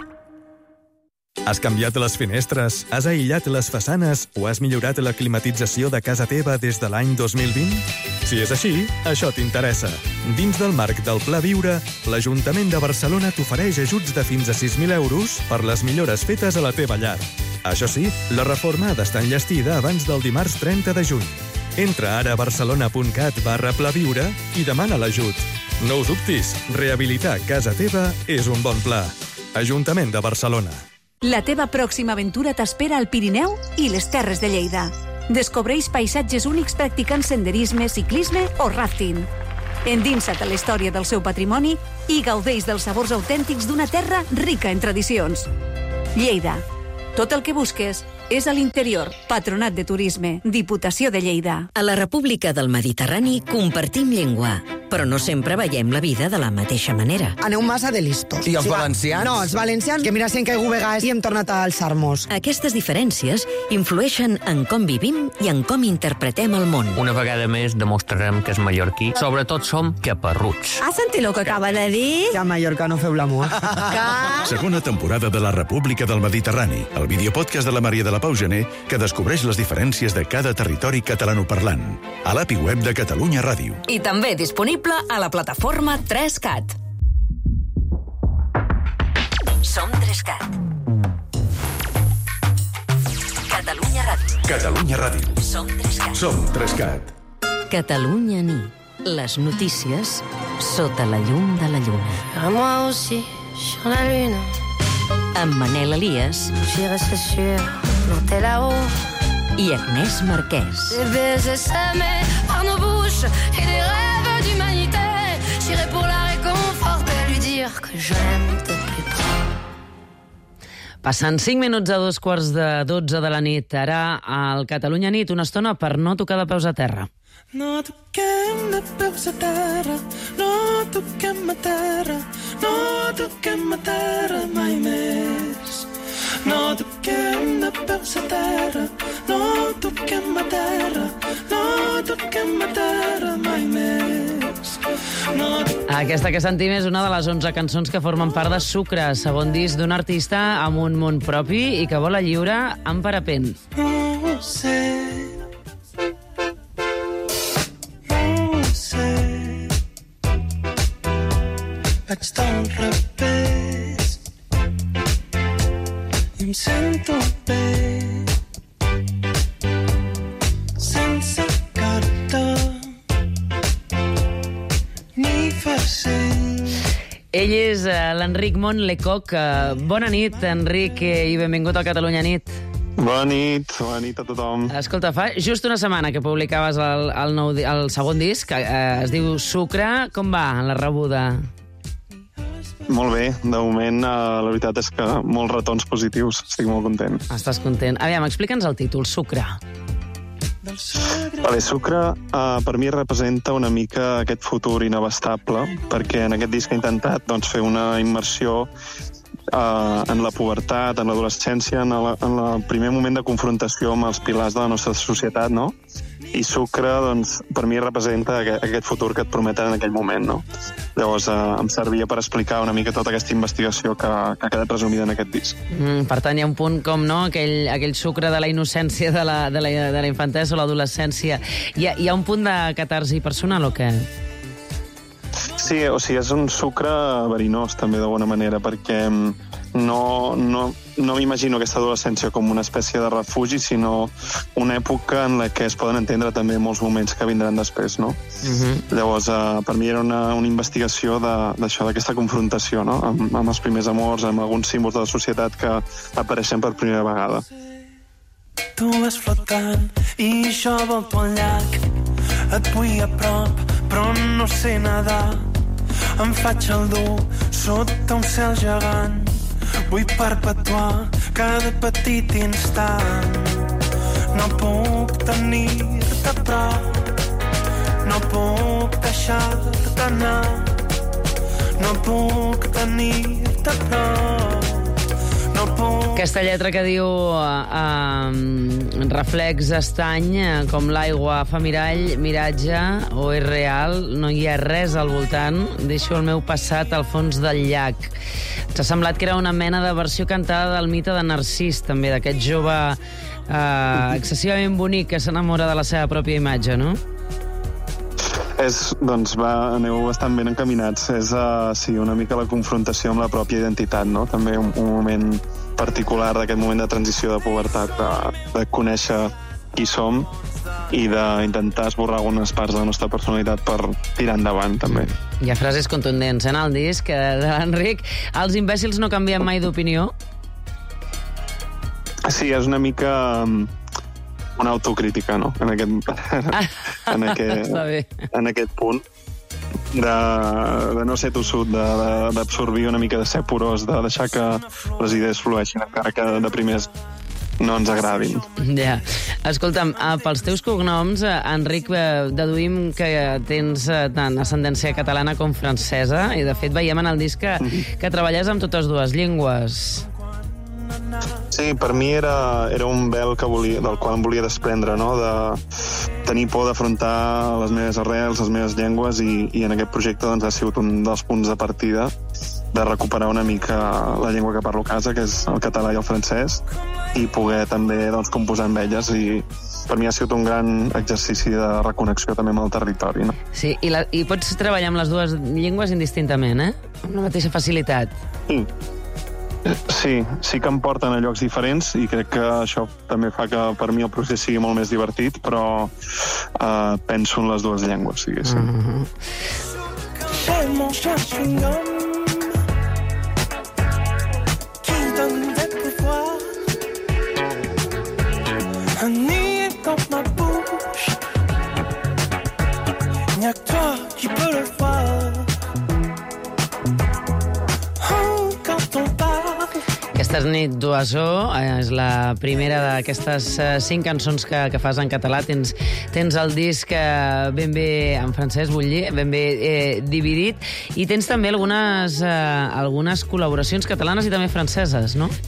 Has canviat les finestres, has aïllat les façanes o has millorat la climatització de casa teva des de l'any 2020? Si és així, això t'interessa. Dins del marc del Pla Viure, l'Ajuntament de Barcelona t'ofereix ajuts de fins a 6.000 euros per les millores fetes a la teva llar. Això sí, la reforma ha d'estar enllestida abans del dimarts 30 de juny. Entra ara a barcelona.cat/plaviure i demana l'ajut. No ho dubtis, rehabilitar casa teva és un bon pla. Ajuntament de Barcelona. La teva pròxima aventura t'espera al Pirineu i les Terres de Lleida. Descobreix paisatges únics practicant senderisme, ciclisme o rafting. Endinsa't a la història del seu patrimoni i gaudeix dels sabors autèntics d'una terra rica en tradicions. Lleida. Tot el que busques és a l'interior. Patronat de Turisme. Diputació de Lleida. A la República del Mediterrani compartim llengua, però no sempre veiem la vida de la mateixa manera. Aneu massa de listos. I els valencians? No, els valencians, que mira si hem caigut vegades i hem tornat a alçar-nos. Aquestes diferències influeixen en com vivim i en com interpretem el món. Una vegada més demostrarem que és mallorquí. Sobretot som caparruts. Has sentit el que acaba de dir? Que a Mallorca no feu l'amor. Segona temporada de la República del Mediterrani, el videopodcast de la Maria de la Pau Gené, que descobreix les diferències de cada territori catalanoparlant. A l'API web de Catalunya Ràdio. I també disponible a la plataforma 3CAT. Som 3CAT. Catalunya Ràdio. Catalunya Ràdio. Som 3CAT. Som 3CAT. Catalunya nit. Les notícies sota la llum de la lluna. À moi aussi, sur la lune. Amb Manel Elias. J'y restais sûr, planté là-haut. I Agnès Marquès. Des baisers semés par nos bouches et des rêves d'humanité dire que j'aime de plus près. Passant 5 minuts a 2:45 de la nit, ara al Catalunya Nit, una estona per no tocar de peus a terra. No toquem de peus a terra, no toquem a terra, no toquem a terra mai més. No toquem de peus a terra, no toquem a terra, no toquem a terra mai més. No Aquesta que sentim és una de les 11 cançons que formen part de Sucre, segon disc d'un artista amb un món propi i que vola lliure amb parapent. No ho sé. Vaig del revés i em sento bé sense carta ni farcell. Ell és l'Enric Mont Lecoq. Bona nit, Enric, i benvingut al Catalunya Nit. Bona nit a tothom. Escolta, fa just una setmana que publicaves el segon disc, es diu Sucre. Com va la rebuda? Molt bé, de moment la veritat és que molts retorns positius, estic molt content. Estàs content. Aviam, explica'ns el títol, Sucre. Vale, Sucre per mi representa una mica aquest futur inabastable, perquè en aquest disc he intentat fer una immersió en la pubertat, en l'adolescència, en el primer moment de confrontació amb els pilars de la nostra societat, no? I Sucre, per mi representa aquest futur que et prometen en aquell moment, no? Llavors, em servia per explicar una mica tota aquesta investigació que ha quedat resumida en aquest disc. Per tant, hi ha un punt com, no?, aquell sucre de la innocència de la infantesa o l'adolescència. Hi ha un punt de catarsi personal o què? Sí, o sigui, és un sucre verinós, també, d'alguna manera, perquè no m'imagino aquesta adolescència com una espècie de refugi, sinó una època en la que es poden entendre també molts moments que vindran després, no? Llavors, per mi era una investigació d'això, d'aquesta confrontació, no? Amb els primers amors, amb alguns símbols de la societat que apareixen per primera vegada. Tu vas flotant i jo volto al llac. Et vull a prop, però no sé nedar. Em faig el dur sota un cel gegant. Vull perpetuar cada petit instant. No puc tenir-te a prop, no puc deixar-te anar. No puc tenir-te a prop, no puc... Aquesta lletra que diu reflex estany, com l'aigua fa mirall, miratge, o és real, no hi ha res al voltant, deixo el meu passat al fons del llac. T'ha semblat que era una mena de versió cantada del mite de Narcís, també, d'aquest jove excessivament bonic que s'enamora de la seva pròpia imatge, no? Aneu bastant ben encaminats. És, sí, una mica la confrontació amb la pròpia identitat, no? També un moment particular d'aquest moment de transició de pubertat, de conèixer qui som i d'intentar esborrar algunes parts de la nostra personalitat per tirar endavant, també. Hi ha frases contundents en el disc de l'Enric. Els imbècils no canvien mai d'opinió? Sí, és una mica una autocrítica, no? En aquest punt de no ser tossut, d'absorbir una mica, de ser porós, de deixar que les idees flueixin, encara que de primers no ens agradin. Ja. Escolta'm, pels teus cognoms, Enric, deduïm que tens tant ascendència catalana com francesa, i de fet veiem en el disc que treballes amb totes dues llengües. Sí, per mi era un vel del qual em volia desprendre, no? De tenir por d'afrontar les meves arrels, les meves llengües, i en aquest projecte ha sigut un dels punts de partida de recuperar una mica la llengua que parlo a casa, que és el català i el francès, i poder també composar amb elles, i per mi ha sigut un gran exercici de reconnexió també amb el territori, no? Sí, i pots treballar amb les dues llengües indistintament, amb la mateixa facilitat. Sí que em porten a llocs diferents, i crec que això també fa que per mi el procés sigui molt més divertit, però penso en les dues llengües, diguéssim. Aquesta nit d'Oiseau és la primera d'aquestes 5 cançons que fas en català. Tens el disc ben bé en francès, vull dir, ben bé dividit, i tens també algunes col·laboracions catalanes i també franceses, no?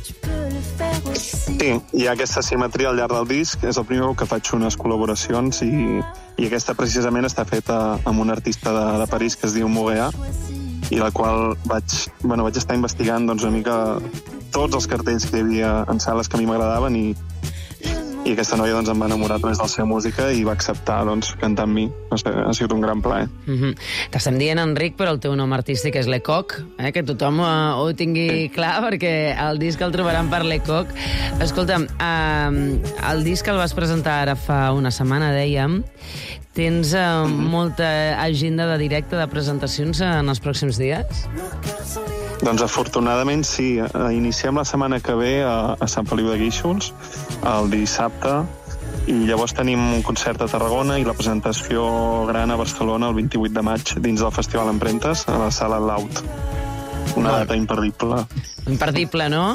Sí, hi ha aquesta simetria al llarg del disc. És el primer que faig unes col·laboracions i aquesta precisament està feta amb un artista de París que es diu Moguea, i la qual vaig estar investigant una mica tots els cartells que hi havia en sales que a mi m'agradaven i aquesta noia em va enamorar a través de la seva música i va acceptar cantar amb mi. Ha sigut un gran plaer. T'estem dient Enric, però el teu nom artístic és Lecoq, que tothom ho tingui clar, perquè el disc el trobaran per Lecoq. Escolta'm, el disc el vas presentar ara fa una setmana, dèiem. Tens molta agenda de directe, de presentacions en els pròxims dies? Doncs afortunadament sí. Iniciem la setmana que ve a Sant Feliu de Guíxols, el dissabte, i llavors tenim un concert a Tarragona i la presentació gran a Barcelona el 28 de maig dins del Festival Emprentes, a la sala Laut. Una data imperdible. Imperdible, no?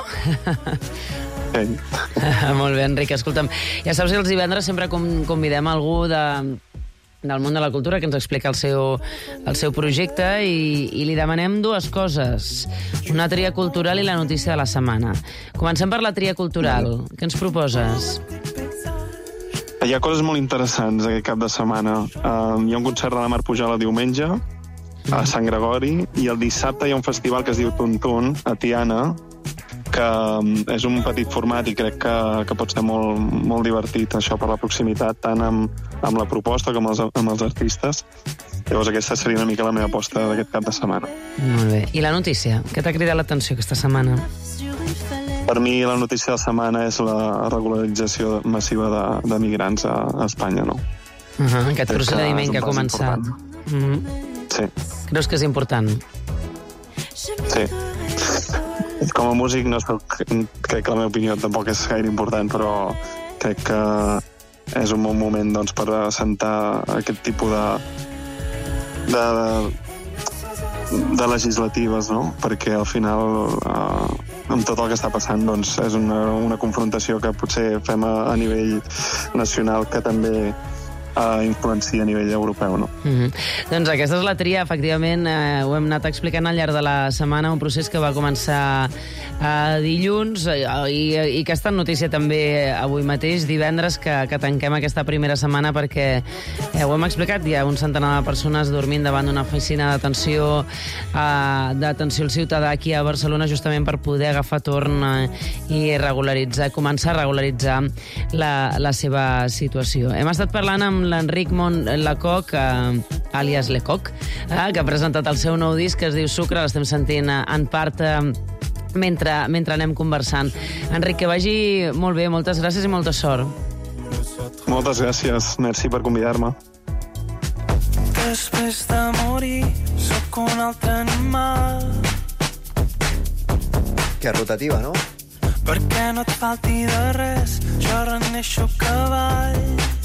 Sí. Molt bé, Enric. Escolta'm, ja saps que els divendres sempre convidem algú del món de la cultura que ens explica el seu projecte i li demanem 2 coses. Una tria cultural i la notícia de la setmana. Comencem per la tria cultural. Què ens proposes? Hi ha coses molt interessants aquest cap de setmana. Hi ha un concert de la Mar Pujol el diumenge a Sant Gregori i el dissabte hi ha un festival que es diu Tuntun a Tiana, que és un petit format i crec que pot ser molt, molt divertit, això, per la proximitat, tant amb la proposta com amb els artistes. Llavors aquesta seria una mica la meva aposta d'aquest cap de setmana. Molt bé. I la notícia? Què t'ha cridat l'atenció aquesta setmana? Per mi la notícia de la setmana és la regularització massiva de migrants a Espanya, no? Aquest procediment que ha començat. Sí. Creus que és important? Sí. Com a músic crec que la meva opinió tampoc és gaire important, però crec que és un bon moment per assentar aquest tipus de legislatives, no? Perquè al final amb tot el que està passant és una confrontació que potser fem a nivell nacional que també influencia a nivell europeu, no? Doncs aquesta és la tria, efectivament, ho hem anat explicant al llarg de la setmana, un procés que va començar dilluns i que està en notícia també avui mateix, divendres, que tanquem aquesta primera setmana perquè, ho hem explicat, hi ha un centenar de persones dormint davant d'una oficina d'atenció al ciutadà aquí a Barcelona justament per poder agafar torn i començar a regularitzar la seva situació. Hem estat parlant amb l'Enric Lecoq, àlies Lecoq, que ha presentat el seu nou disc que es diu Sucre. L'estem sentint en part mentre anem conversant. Enric, que vagi molt bé, moltes gràcies i molta sort. Moltes gràcies, merci per convidar-me. Després de morir, sóc un altre animal. Que rotativa, no? Perquè no et falti de res, jo reneixo cavall.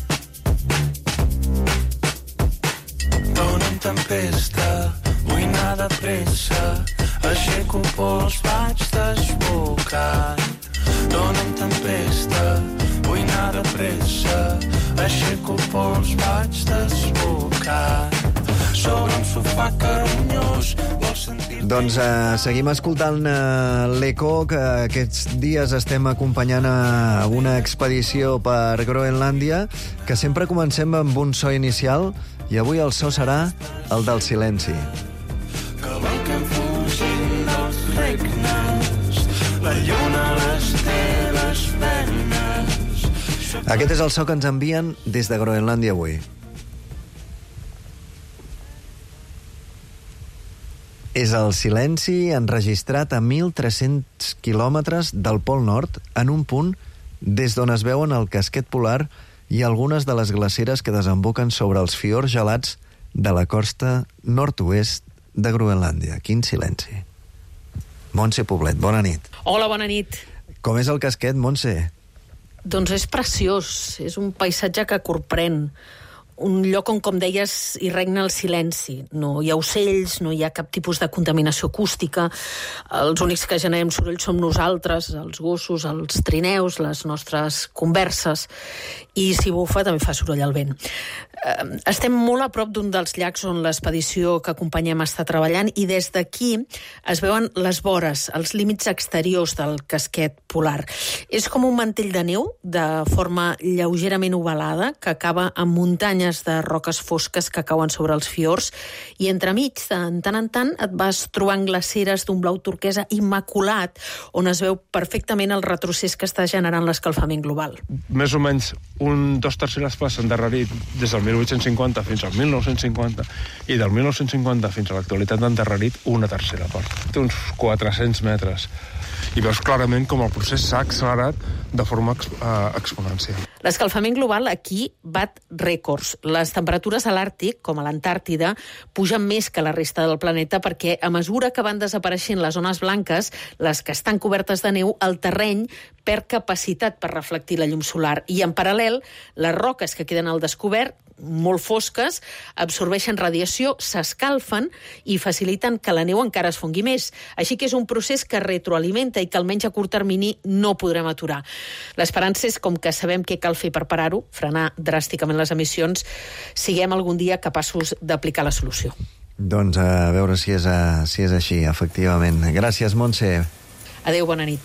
Dona'm tempesta, vull anar de pressa, aixeco pols, vaig desbocat. Dona'm tempesta, vull anar de pressa, aixeco pols, vaig desbocat. Sobre un sofà carunyós, vols sentir... Doncs seguim escoltant Lecoq. Aquests dies estem acompanyant a una expedició per Groenlàndia, que sempre comencem amb un so inicial, i avui el so serà el del silenci. Que volquem fugint dels regnes, la lluna a les teves penes. Aquest és el so que ens envien des de Groenlàndia avui. És el silenci enregistrat a 1.300 quilòmetres del Pol Nord, en un punt des d'on es veuen el casquet polar i algunes de les glaceres que desemboquen sobre els fiords gelats de la costa nord-oest de Groenlàndia. Quin silenci. Montse Poblet, bona nit. Hola, bona nit. Com és el casquet, Montse? Doncs és preciós, és un paisatge que corprèn. un lloc on, com deies, hi regna el silenci. No hi ha ocells, no hi ha cap tipus de contaminació acústica. Els únics que generem soroll som nosaltres, els gossos, els trineus, les nostres converses. I si bufa també fa soroll al vent. Estem molt a prop d'un dels llacs on l'expedició que acompanyem està treballant i des d'aquí es veuen les vores, els límits exteriors del casquet polar. És com un mantell de neu de forma lleugerament ovalada que acaba amb muntanyes de roques fosques que cauen sobre els fiords i entremig, de tant en tant, et vas trobant glaceres d'un blau turquesa immaculat on es veu perfectament el retrocés que està generant l'escalfament global. Més o menys 2/3 parts endarrerit des del 1850 fins al 1950 i del 1950 fins a l'actualitat endarrerit 1/3 part. Té uns 400 metres. I veus clarament com el procés s'ha accelerat de forma exponencial. L'escalfament global aquí bat rècords. Les temperatures a l'Àrtic, com a l'Antàrtida, pugen més que la resta del planeta perquè a mesura que van desapareixent les zones blanques, les que estan cobertes de neu, el terreny perd capacitat per reflectir la llum solar. I en paral·lel, les roques que queden al descobert, molt fosques, absorbeixen radiació, s'escalfen i faciliten que la neu encara es fongui més. Així que és un procés que retroalimenta i que almenys a curt termini no podrem aturar. L'esperança és, com que sabem què cal fer per parar-ho, frenar dràsticament les emissions, siguem algun dia capaços d'aplicar la solució. Doncs a veure si és així, efectivament. Gràcies, Montse. Adéu, bona nit.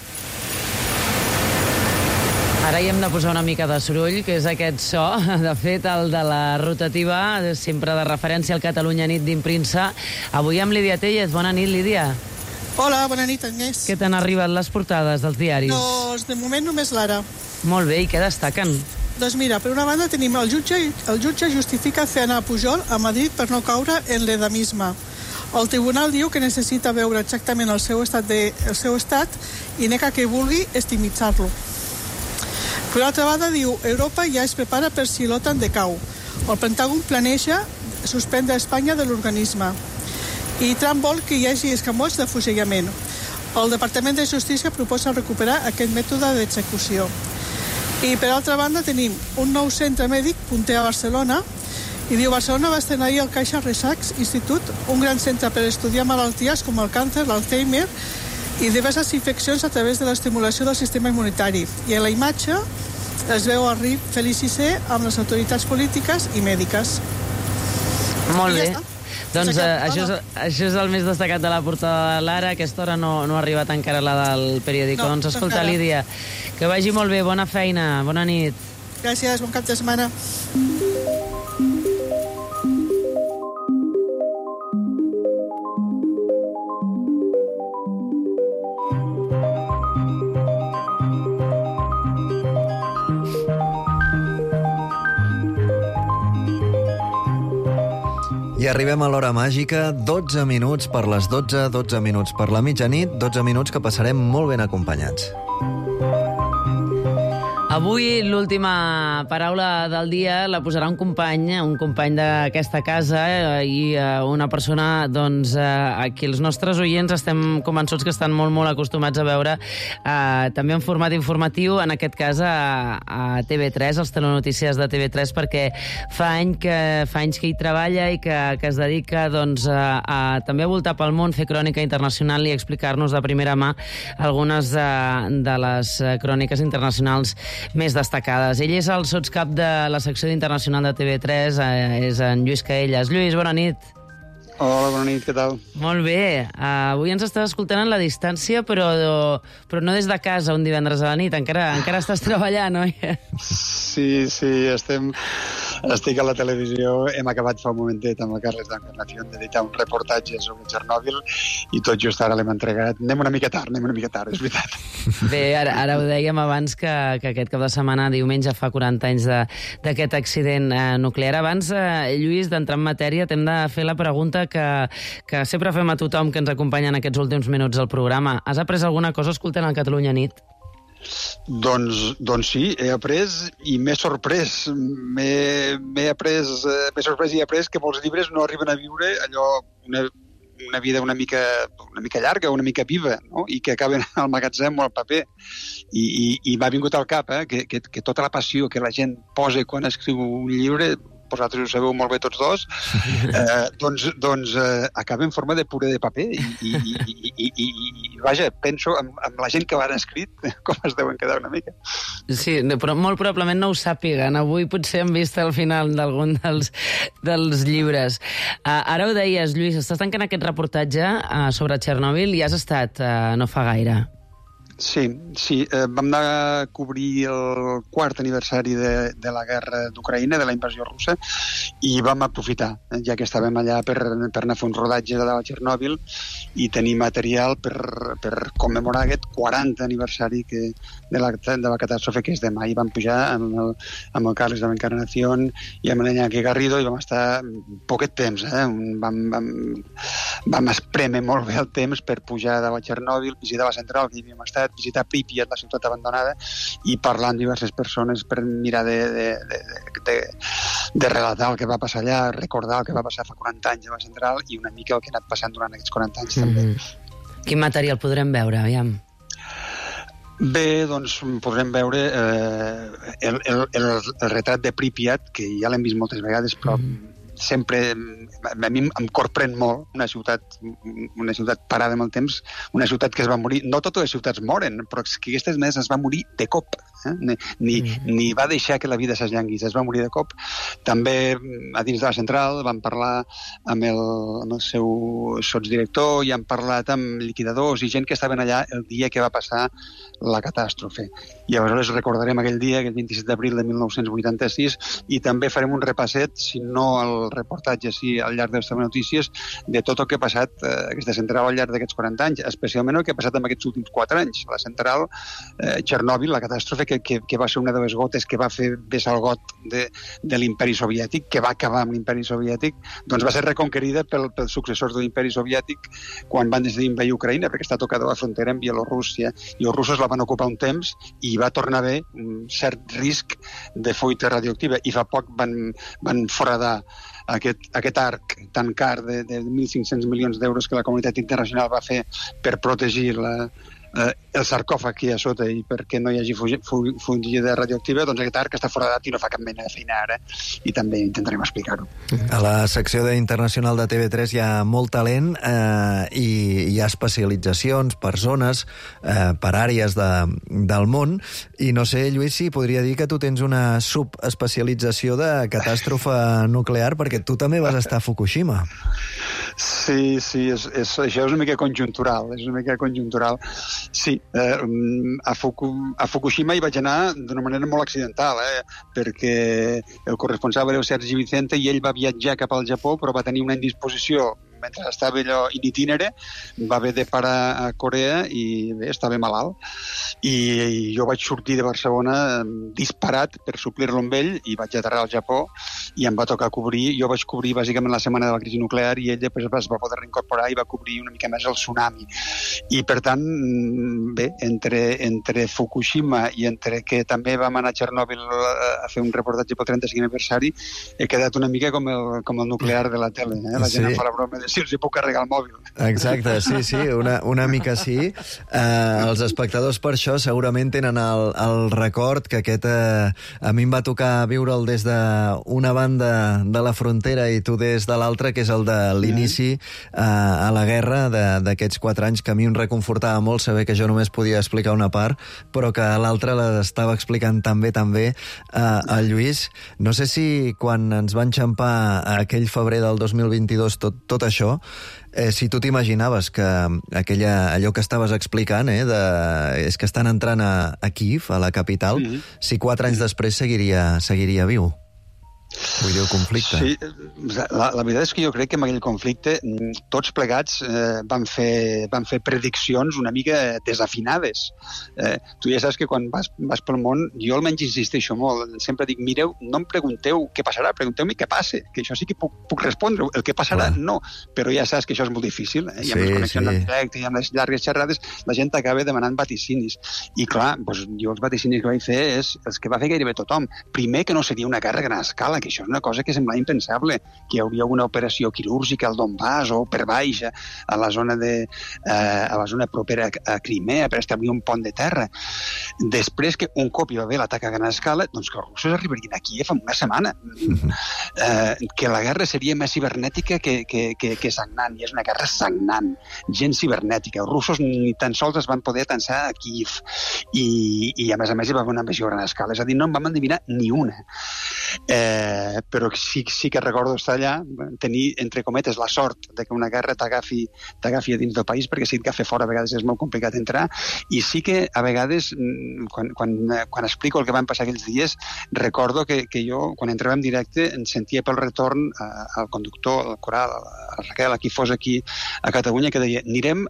Ara hi hem de posar una mica de soroll, que és aquest so, de fet, el de la rotativa, sempre de referència al Catalunya Nit d'Impremsa. Avui amb Lídia Tellez. Bona nit, Lídia. Hola, bona nit, Agnès. Què t'han arribat les portades dels diaris? Doncs de moment només l'Ara. Molt bé, i què destaquen? Doncs mira, per una banda tenim el jutge justifica fer anar a Pujol a Madrid per no caure en l'edamisme. El tribunal diu que necessita veure exactament el seu estat i nega que vulgui estimitzar-lo. Per altra banda, diu, Europa ja es prepara per si l'OTAN decau. El Pentàgon planeja suspendre Espanya de l'organisme. I Trump vol que hi hagi escamots de fusellament. El Departament de Justícia proposa recuperar aquest mètode d'execució. I per altra banda tenim un nou centre mèdic punter a Barcelona i diu, Barcelona va estrenar ahir el Caixa Resacs Institut, un gran centre per estudiar malalties com el càncer, l'Alzheimer i diverses infeccions a través de l'estimulació del sistema immunitari. I a la imatge es veu el rei Felip VI amb les autoritats polítiques i mèdiques. Molt bé. Doncs això és el més destacat de la portada de l'Ara. A aquesta hora no ha arribat encara la del periòdico. Doncs escolta, Lídia, que vagi molt bé, bona feina, bona nit. Gràcies, bon cap de setmana. I arribem a l'hora màgica, 12 minuts per les 12, 12 minuts per la mitjanit, 12 minuts que passarem molt ben acompanyats. Avui l'última paraula del dia la posarà un company d'aquesta casa i una persona doncs, a qui els nostres oients estem convençuts que estan molt, molt acostumats a veure també en format informatiu, en aquest cas a TV3, als telenotícies de TV3, perquè fa anys que hi treballa i que es dedica doncs, també a voltar pel món, fer crònica internacional i explicar-nos de primera mà algunes de les cròniques internacionals més destacades. Ell és el sotscap de la secció d'internacional de TV3, és en Lluís Caelles. Lluís, bona nit. Hola, bona nit, què tal? Molt bé. Avui ens estàs escoltant en la distància, però no des de casa un divendres a la nit. Encara estàs treballant, oi? Sí, estic a la televisió. Hem acabat fa un momentet amb el Carles d'Encarnació d'editar un reportatge sobre Txernòbil i tot just ara l'hem entregat. Anem una mica tard, és veritat. Bé, ara ho dèiem abans que aquest cap de setmana, diumenge, fa 40 anys d'aquest accident nuclear. Abans, Lluís, d'entrar en matèria, t'hem de fer la pregunta que sempre fem a tothom que ens acompanya en aquests últims minuts del programa. Has après alguna cosa escoltant el Catalunya Nit? Doncs sí, he après i m'he sorprès. M'he sorprès i he après que molts llibres no arriben a viure allò, una vida una mica llarga, una mica viva, no? I que acaben al magatzem o al paper. I m'ha vingut al cap que tota la passió que la gent posa quan escriu un llibre vosaltres ho sabeu molt bé tots dos, doncs acaba en forma de puré de paper i vaja, penso amb la gent que l'han escrit com es deuen quedar una mica. Sí, però molt probablement no ho sàpiguen. Avui potser han vist el final d'algun dels llibres. Ara ho deies, Lluís, estàs tancant aquest reportatge sobre Txernòbil i has estat no fa gaire. Sí, vam anar a cobrir el 4º aniversari de la guerra d'Ucraïna, de la invasió russa, i vam aprofitar, ja que estàvem allà per anar a fer uns rodatges a Txernòbil i tenir material per commemorar aquest 40 aniversari de la catàstrofe que és demà. I vam pujar amb el Carles de l'Encarnación i amb l'Iñaki Garrido i vam estar poquet temps. Vam esprémer molt bé el temps per pujar de Txernòbil, visitar la central que hi havíem estat, visitar Pripyat, la ciutat abandonada, i parlar amb diverses persones per mirar de relatar el que va passar allà, recordar el que va passar fa 40 anys a la central i una mica el que ha anat passant durant aquests 40 anys també. Quin material podrem veure, aviam? Bé, doncs podrem veure el retrat de Pripyat, que ja l'hem vist moltes vegades, però sempre a mi em corprèn molt una ciutat parada amb el temps, una ciutat que es va morir. No totes les ciutats moren, però és que aquestes més es va morir de cop. Ni va deixar que la vida s'allanguís, es va morir de cop. També a dins de la central vam parlar amb el seu sotsdirector i han parlat amb liquidadors i gent que estaven allà el dia que va passar la catàstrofe. I aleshores recordarem aquell dia, aquell 27 d'abril de 1986, i també farem un repasset, si no el reportatge sí, al llarg de les notícies, de tot el que ha passat aquesta central al llarg d'aquests 40 anys, especialment el que ha passat en aquests últims 4 anys. La central, Txernòbil, la catàstrofe que va ser una de les gotes que va fer vessar el got de l'imperi soviètic, que va acabar amb l'imperi soviètic, doncs va ser reconquerida pels successors de l'imperi soviètic quan van decidir invadir Ucraïna, perquè està tocada la frontera amb Bielorússia, i els russos la van ocupar un temps i va tornar a haver un cert risc de fuita radioactiva, i fa poc van foradar aquest arc tan car de 1.500 milions d'euros que la comunitat internacional va fer per protegir el sarcòfag que hi ha sota i perquè no hi hagi fugida radioactiva, doncs aquest arc està foradat i no fa cap mena de feina ara, i també intentarem explicar-ho. A la secció d'Internacional de TV3 hi ha molt talent i hi ha especialitzacions per zones, per àrees del món, i no sé, Lluís, si podria dir que tu tens una subespecialització de catàstrofe nuclear, perquè tu també vas estar a Fukushima. Sí, això és una mica conjuntural, Sí, a Fukushima hi vaig anar d'una manera molt accidental, perquè el corresponsal era el Sergi Vicente i ell va viatjar cap al Japó, però va tenir una indisposició mentre estava allò in itinere, va haver de parar a Corea i bé, estava malalt. I jo vaig sortir de Barcelona disparat per suplir-lo amb ell i vaig aterrar al Japó i em va tocar cobrir. Jo vaig cobrir bàsicament la setmana de la crisi nuclear i ell després es va poder reincorporar i va cobrir una mica més el tsunami. I per tant, bé, entre Fukushima i entre que també vam anar a Txernòbil a fer un reportatge pel 35è aniversari, he quedat una mica com el nuclear de la tele. La gent em fa la broma de si els hi puc carregar el mòbil. Exacte, sí, una mica sí. Els espectadors per això segurament tenen el record que aquest a mi em va tocar viure'l des d'una banda de la frontera i tu des de l'altra, que és el de l'inici a la guerra d'aquests 4 anys, que a mi em reconfortava molt saber que jo només podia explicar una part, però que l'altra l'estava explicant també el Lluís. No sé si quan ens van xampar aquell febrer del 2022 tot això, si tu t'imaginaves que allò que estaves explicant, és que estan entrant a Kíev, a la capital, si 4 anys després seguiria viu. Vull dir, el conflicte. Sí, la veritat és que jo crec que amb aquell conflicte tots plegats van fer prediccions una mica desafinades. Tu ja saps que quan vas pel món, jo almenys insisteixo molt, sempre dic, mireu, no em pregunteu què passarà, pregunteu-me què passa, que això sí que puc respondre, el que passarà no, però ja saps que això és molt difícil, i amb les connexions en directe i amb les llargues xerrades la gent acaba demanant vaticinis, i clar, jo els vaticinis que vaig fer és els que va fer gairebé tothom. Primer, que no seria una guerra a gran escala, que això és una cosa que semblava impensable, que hi hauria una operació quirúrgica al Donbass o per baix, a la zona propera a Crimea, per establir un pont de terra. Després que un cop hi va haver l'atac a gran escala, doncs que els russos arribarien a Kíev en una setmana. Que la guerra seria més cibernètica que sagnant, i és una guerra sagnant, gent cibernètica. Els russos ni tan sols es van poder atansar a Kíev, i a més hi va haver una invasió a gran escala, és a dir, no en vam endevinar ni una. Però sí que recordo estar allà, tenir, entre cometes, la sort de que una guerra t'agafi a dins del país, perquè si et agafa fora a vegades és molt complicat entrar, i sí que a vegades, quan explico el que van passar aquells dies, recordo que jo, quan entrava en directe, em sentia pel retorn al conductor, al Coral, a Raquel, a qui fos aquí a Catalunya, que deia, anirem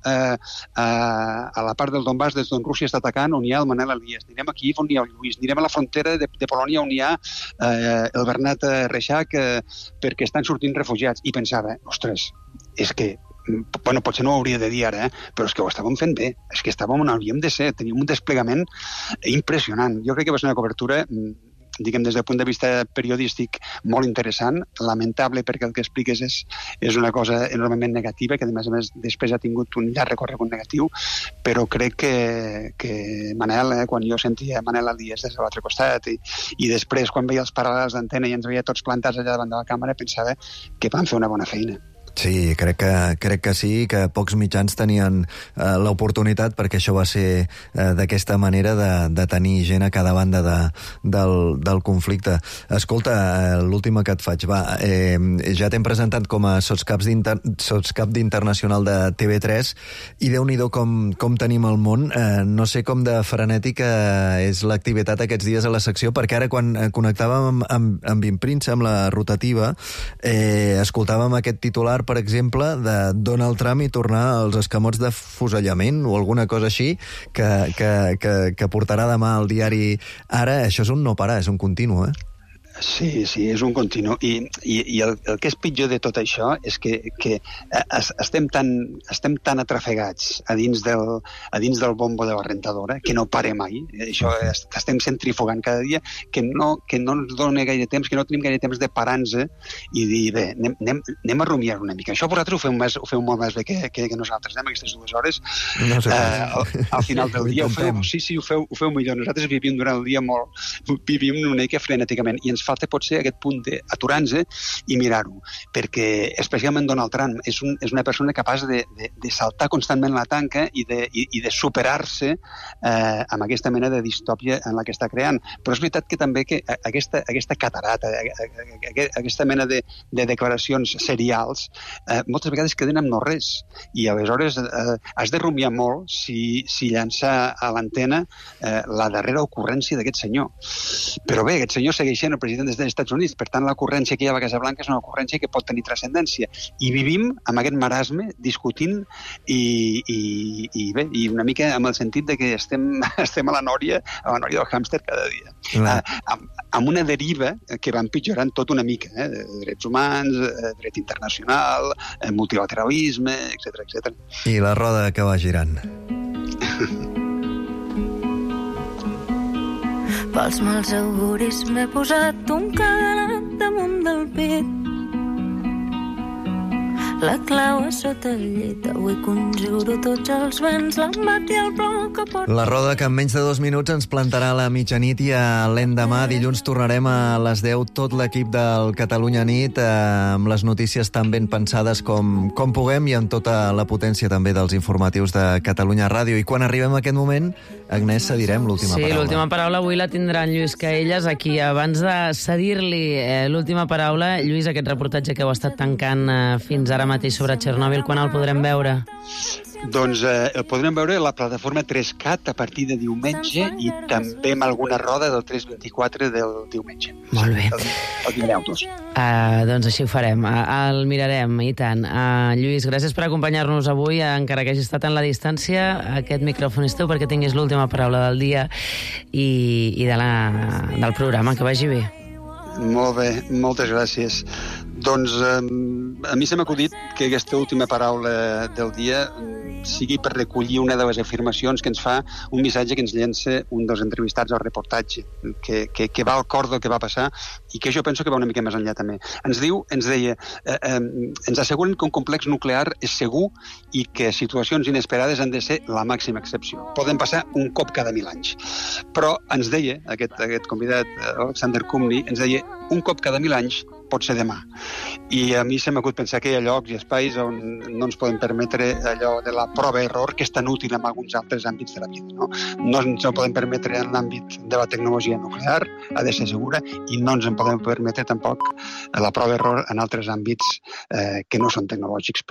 a la part del Donbass des d'on Rússia està atacant, on hi ha el Manel Elias, anirem aquí on hi ha el Lluís, anirem a la frontera de Polònia on hi ha el Bernat Reixac, perquè estan sortint refugiats. I pensava, ostres, és que potser no ho hauria de dir ara, però és que ho estàvem fent bé, és que estàvem on havíem de ser, teníem un desplegament impressionant. Jo crec que va ser una cobertura, diguem, des del punt de vista periodístic, molt interessant, lamentable perquè el que expliques és una cosa enormement negativa, que a més després ha tingut un llarg recorregut negatiu, però crec que Manel, quan jo sentia Manel Elias des de l'altre costat, i després quan veia els paral·lels d'antena i ens veia tots plantats allà davant de la càmera, pensava que van fer una bona feina. Sí, crec que sí, que pocs mitjans tenien l'oportunitat, perquè això va ser d'aquesta manera de tenir gent a cada banda del conflicte. Escolta, l'última que et faig, ja t'hem presentat com a sotscap d'internacional de TV3 i Déu-n'hi-do com tenim el món. No sé com de frenètica és l'activitat aquests dies a la secció, perquè ara quan connectàvem amb Imprints, amb la rotativa, escoltàvem aquest titular, per exemple, de Donald Trump i tornar als escamots de fusellament o alguna cosa així que portarà demà al diari Ara. Això és un no parar, és un continu, Sí, és un continu. I el que és pitjor de tot això és que estem tan atrafegats a dins del bombo de la rentadora que no pare mai. Això estem centrifugant cada dia, que no ens dona gaire temps, que no tenim gaire temps de parar-nos i dir, bé, anem a rumiar una mica. Això vosaltres ho feu molt més bé que nosaltres, aquestes 2 hores. No sé al final del dia ho feu millor. Nosaltres vivim durant el dia vivim una mica frenèticament, i ens falta potser aquest punt d'aturar-nos i mirar-ho, perquè especialment Donald Trump és una persona capaç de saltar constantment la tanca i de superar-se amb aquesta mena de distòpia en la que està creant. Però és veritat que també que aquesta catarata, aquesta mena de declaracions serials, moltes vegades queden amb no res, i aleshores has de rumiar molt si llançar a l'antena la darrera ocurrència d'aquest senyor. Però bé, aquest senyor segueix sent el president dels Estats Units, per tant l'ocurrència que hi ha a la Casa Blanca és una ocurrència que pot tenir transcendència, i vivim amb aquest marasme discutint i una mica amb el sentit de que estem a la nòria del hàmster cada dia, amb una deriva que va empitjorant tot una mica, drets humans, dret internacional, multilateralisme, etc. I la roda que va girant. Pels mals auguris m'he posat un cadenat damunt del pit. La clau a sota el llit, avui conjuro tots els vents, l'embat i el plor que pot... La roda que en menys de 2 minuts ens plantarà a la mitjanit, i l'endemà, dilluns, tornarem a les 10 tot l'equip del Catalunya Nit, amb les notícies tan ben pensades com puguem, i amb tota la potència també dels informatius de Catalunya Ràdio. I quan arribem a aquest moment, Agnès, cedirem l'última paraula. Sí, l'última paraula avui la tindrà en Lluís Caelles, aquí. Abans de cedir-li l'última paraula, Lluís, aquest reportatge que heu estat tancant fins ara mateix sobre Txernòbil, quan el podrem veure? Doncs el podrem veure a la plataforma 3CAT a partir de diumenge, i també amb alguna roda del 324 del diumenge. Molt bé. El tindreu tots. Doncs així ho farem. El mirarem, i tant. Lluís, gràcies per acompanyar-nos avui, encara que hagi estat en la distància. Aquest micròfon és teu perquè tinguis l'última paraula del dia i del programa. Que vagi bé. Molt bé, moltes gràcies. Doncs a mi se m'ha acudit que aquesta última paraula del dia sigui per recollir una de les afirmacions que ens fa un missatge que ens llença un dels entrevistats al reportatge, que va al cor del que va passar i que jo penso que va una mica més enllà també. Ens deia, ens asseguren que un complex nuclear és segur i que situacions inesperades han de ser la màxima excepció. Poden passar un cop cada 1000 anys. Però ens deia, aquest convidat, Alexander Kumni, ens deia un cop cada 1000 anys pot ser demà. I a mi se m'ha acudit pensar que hi ha llocs i espais on no ens podem permetre allò de la prova-error, que és tan útil en alguns altres àmbits de la vida. No ens ho podem permetre en l'àmbit de la tecnologia nuclear, ha de ser segura, i no ens en podem permetre tampoc la prova-error en altres àmbits que no són tecnològics.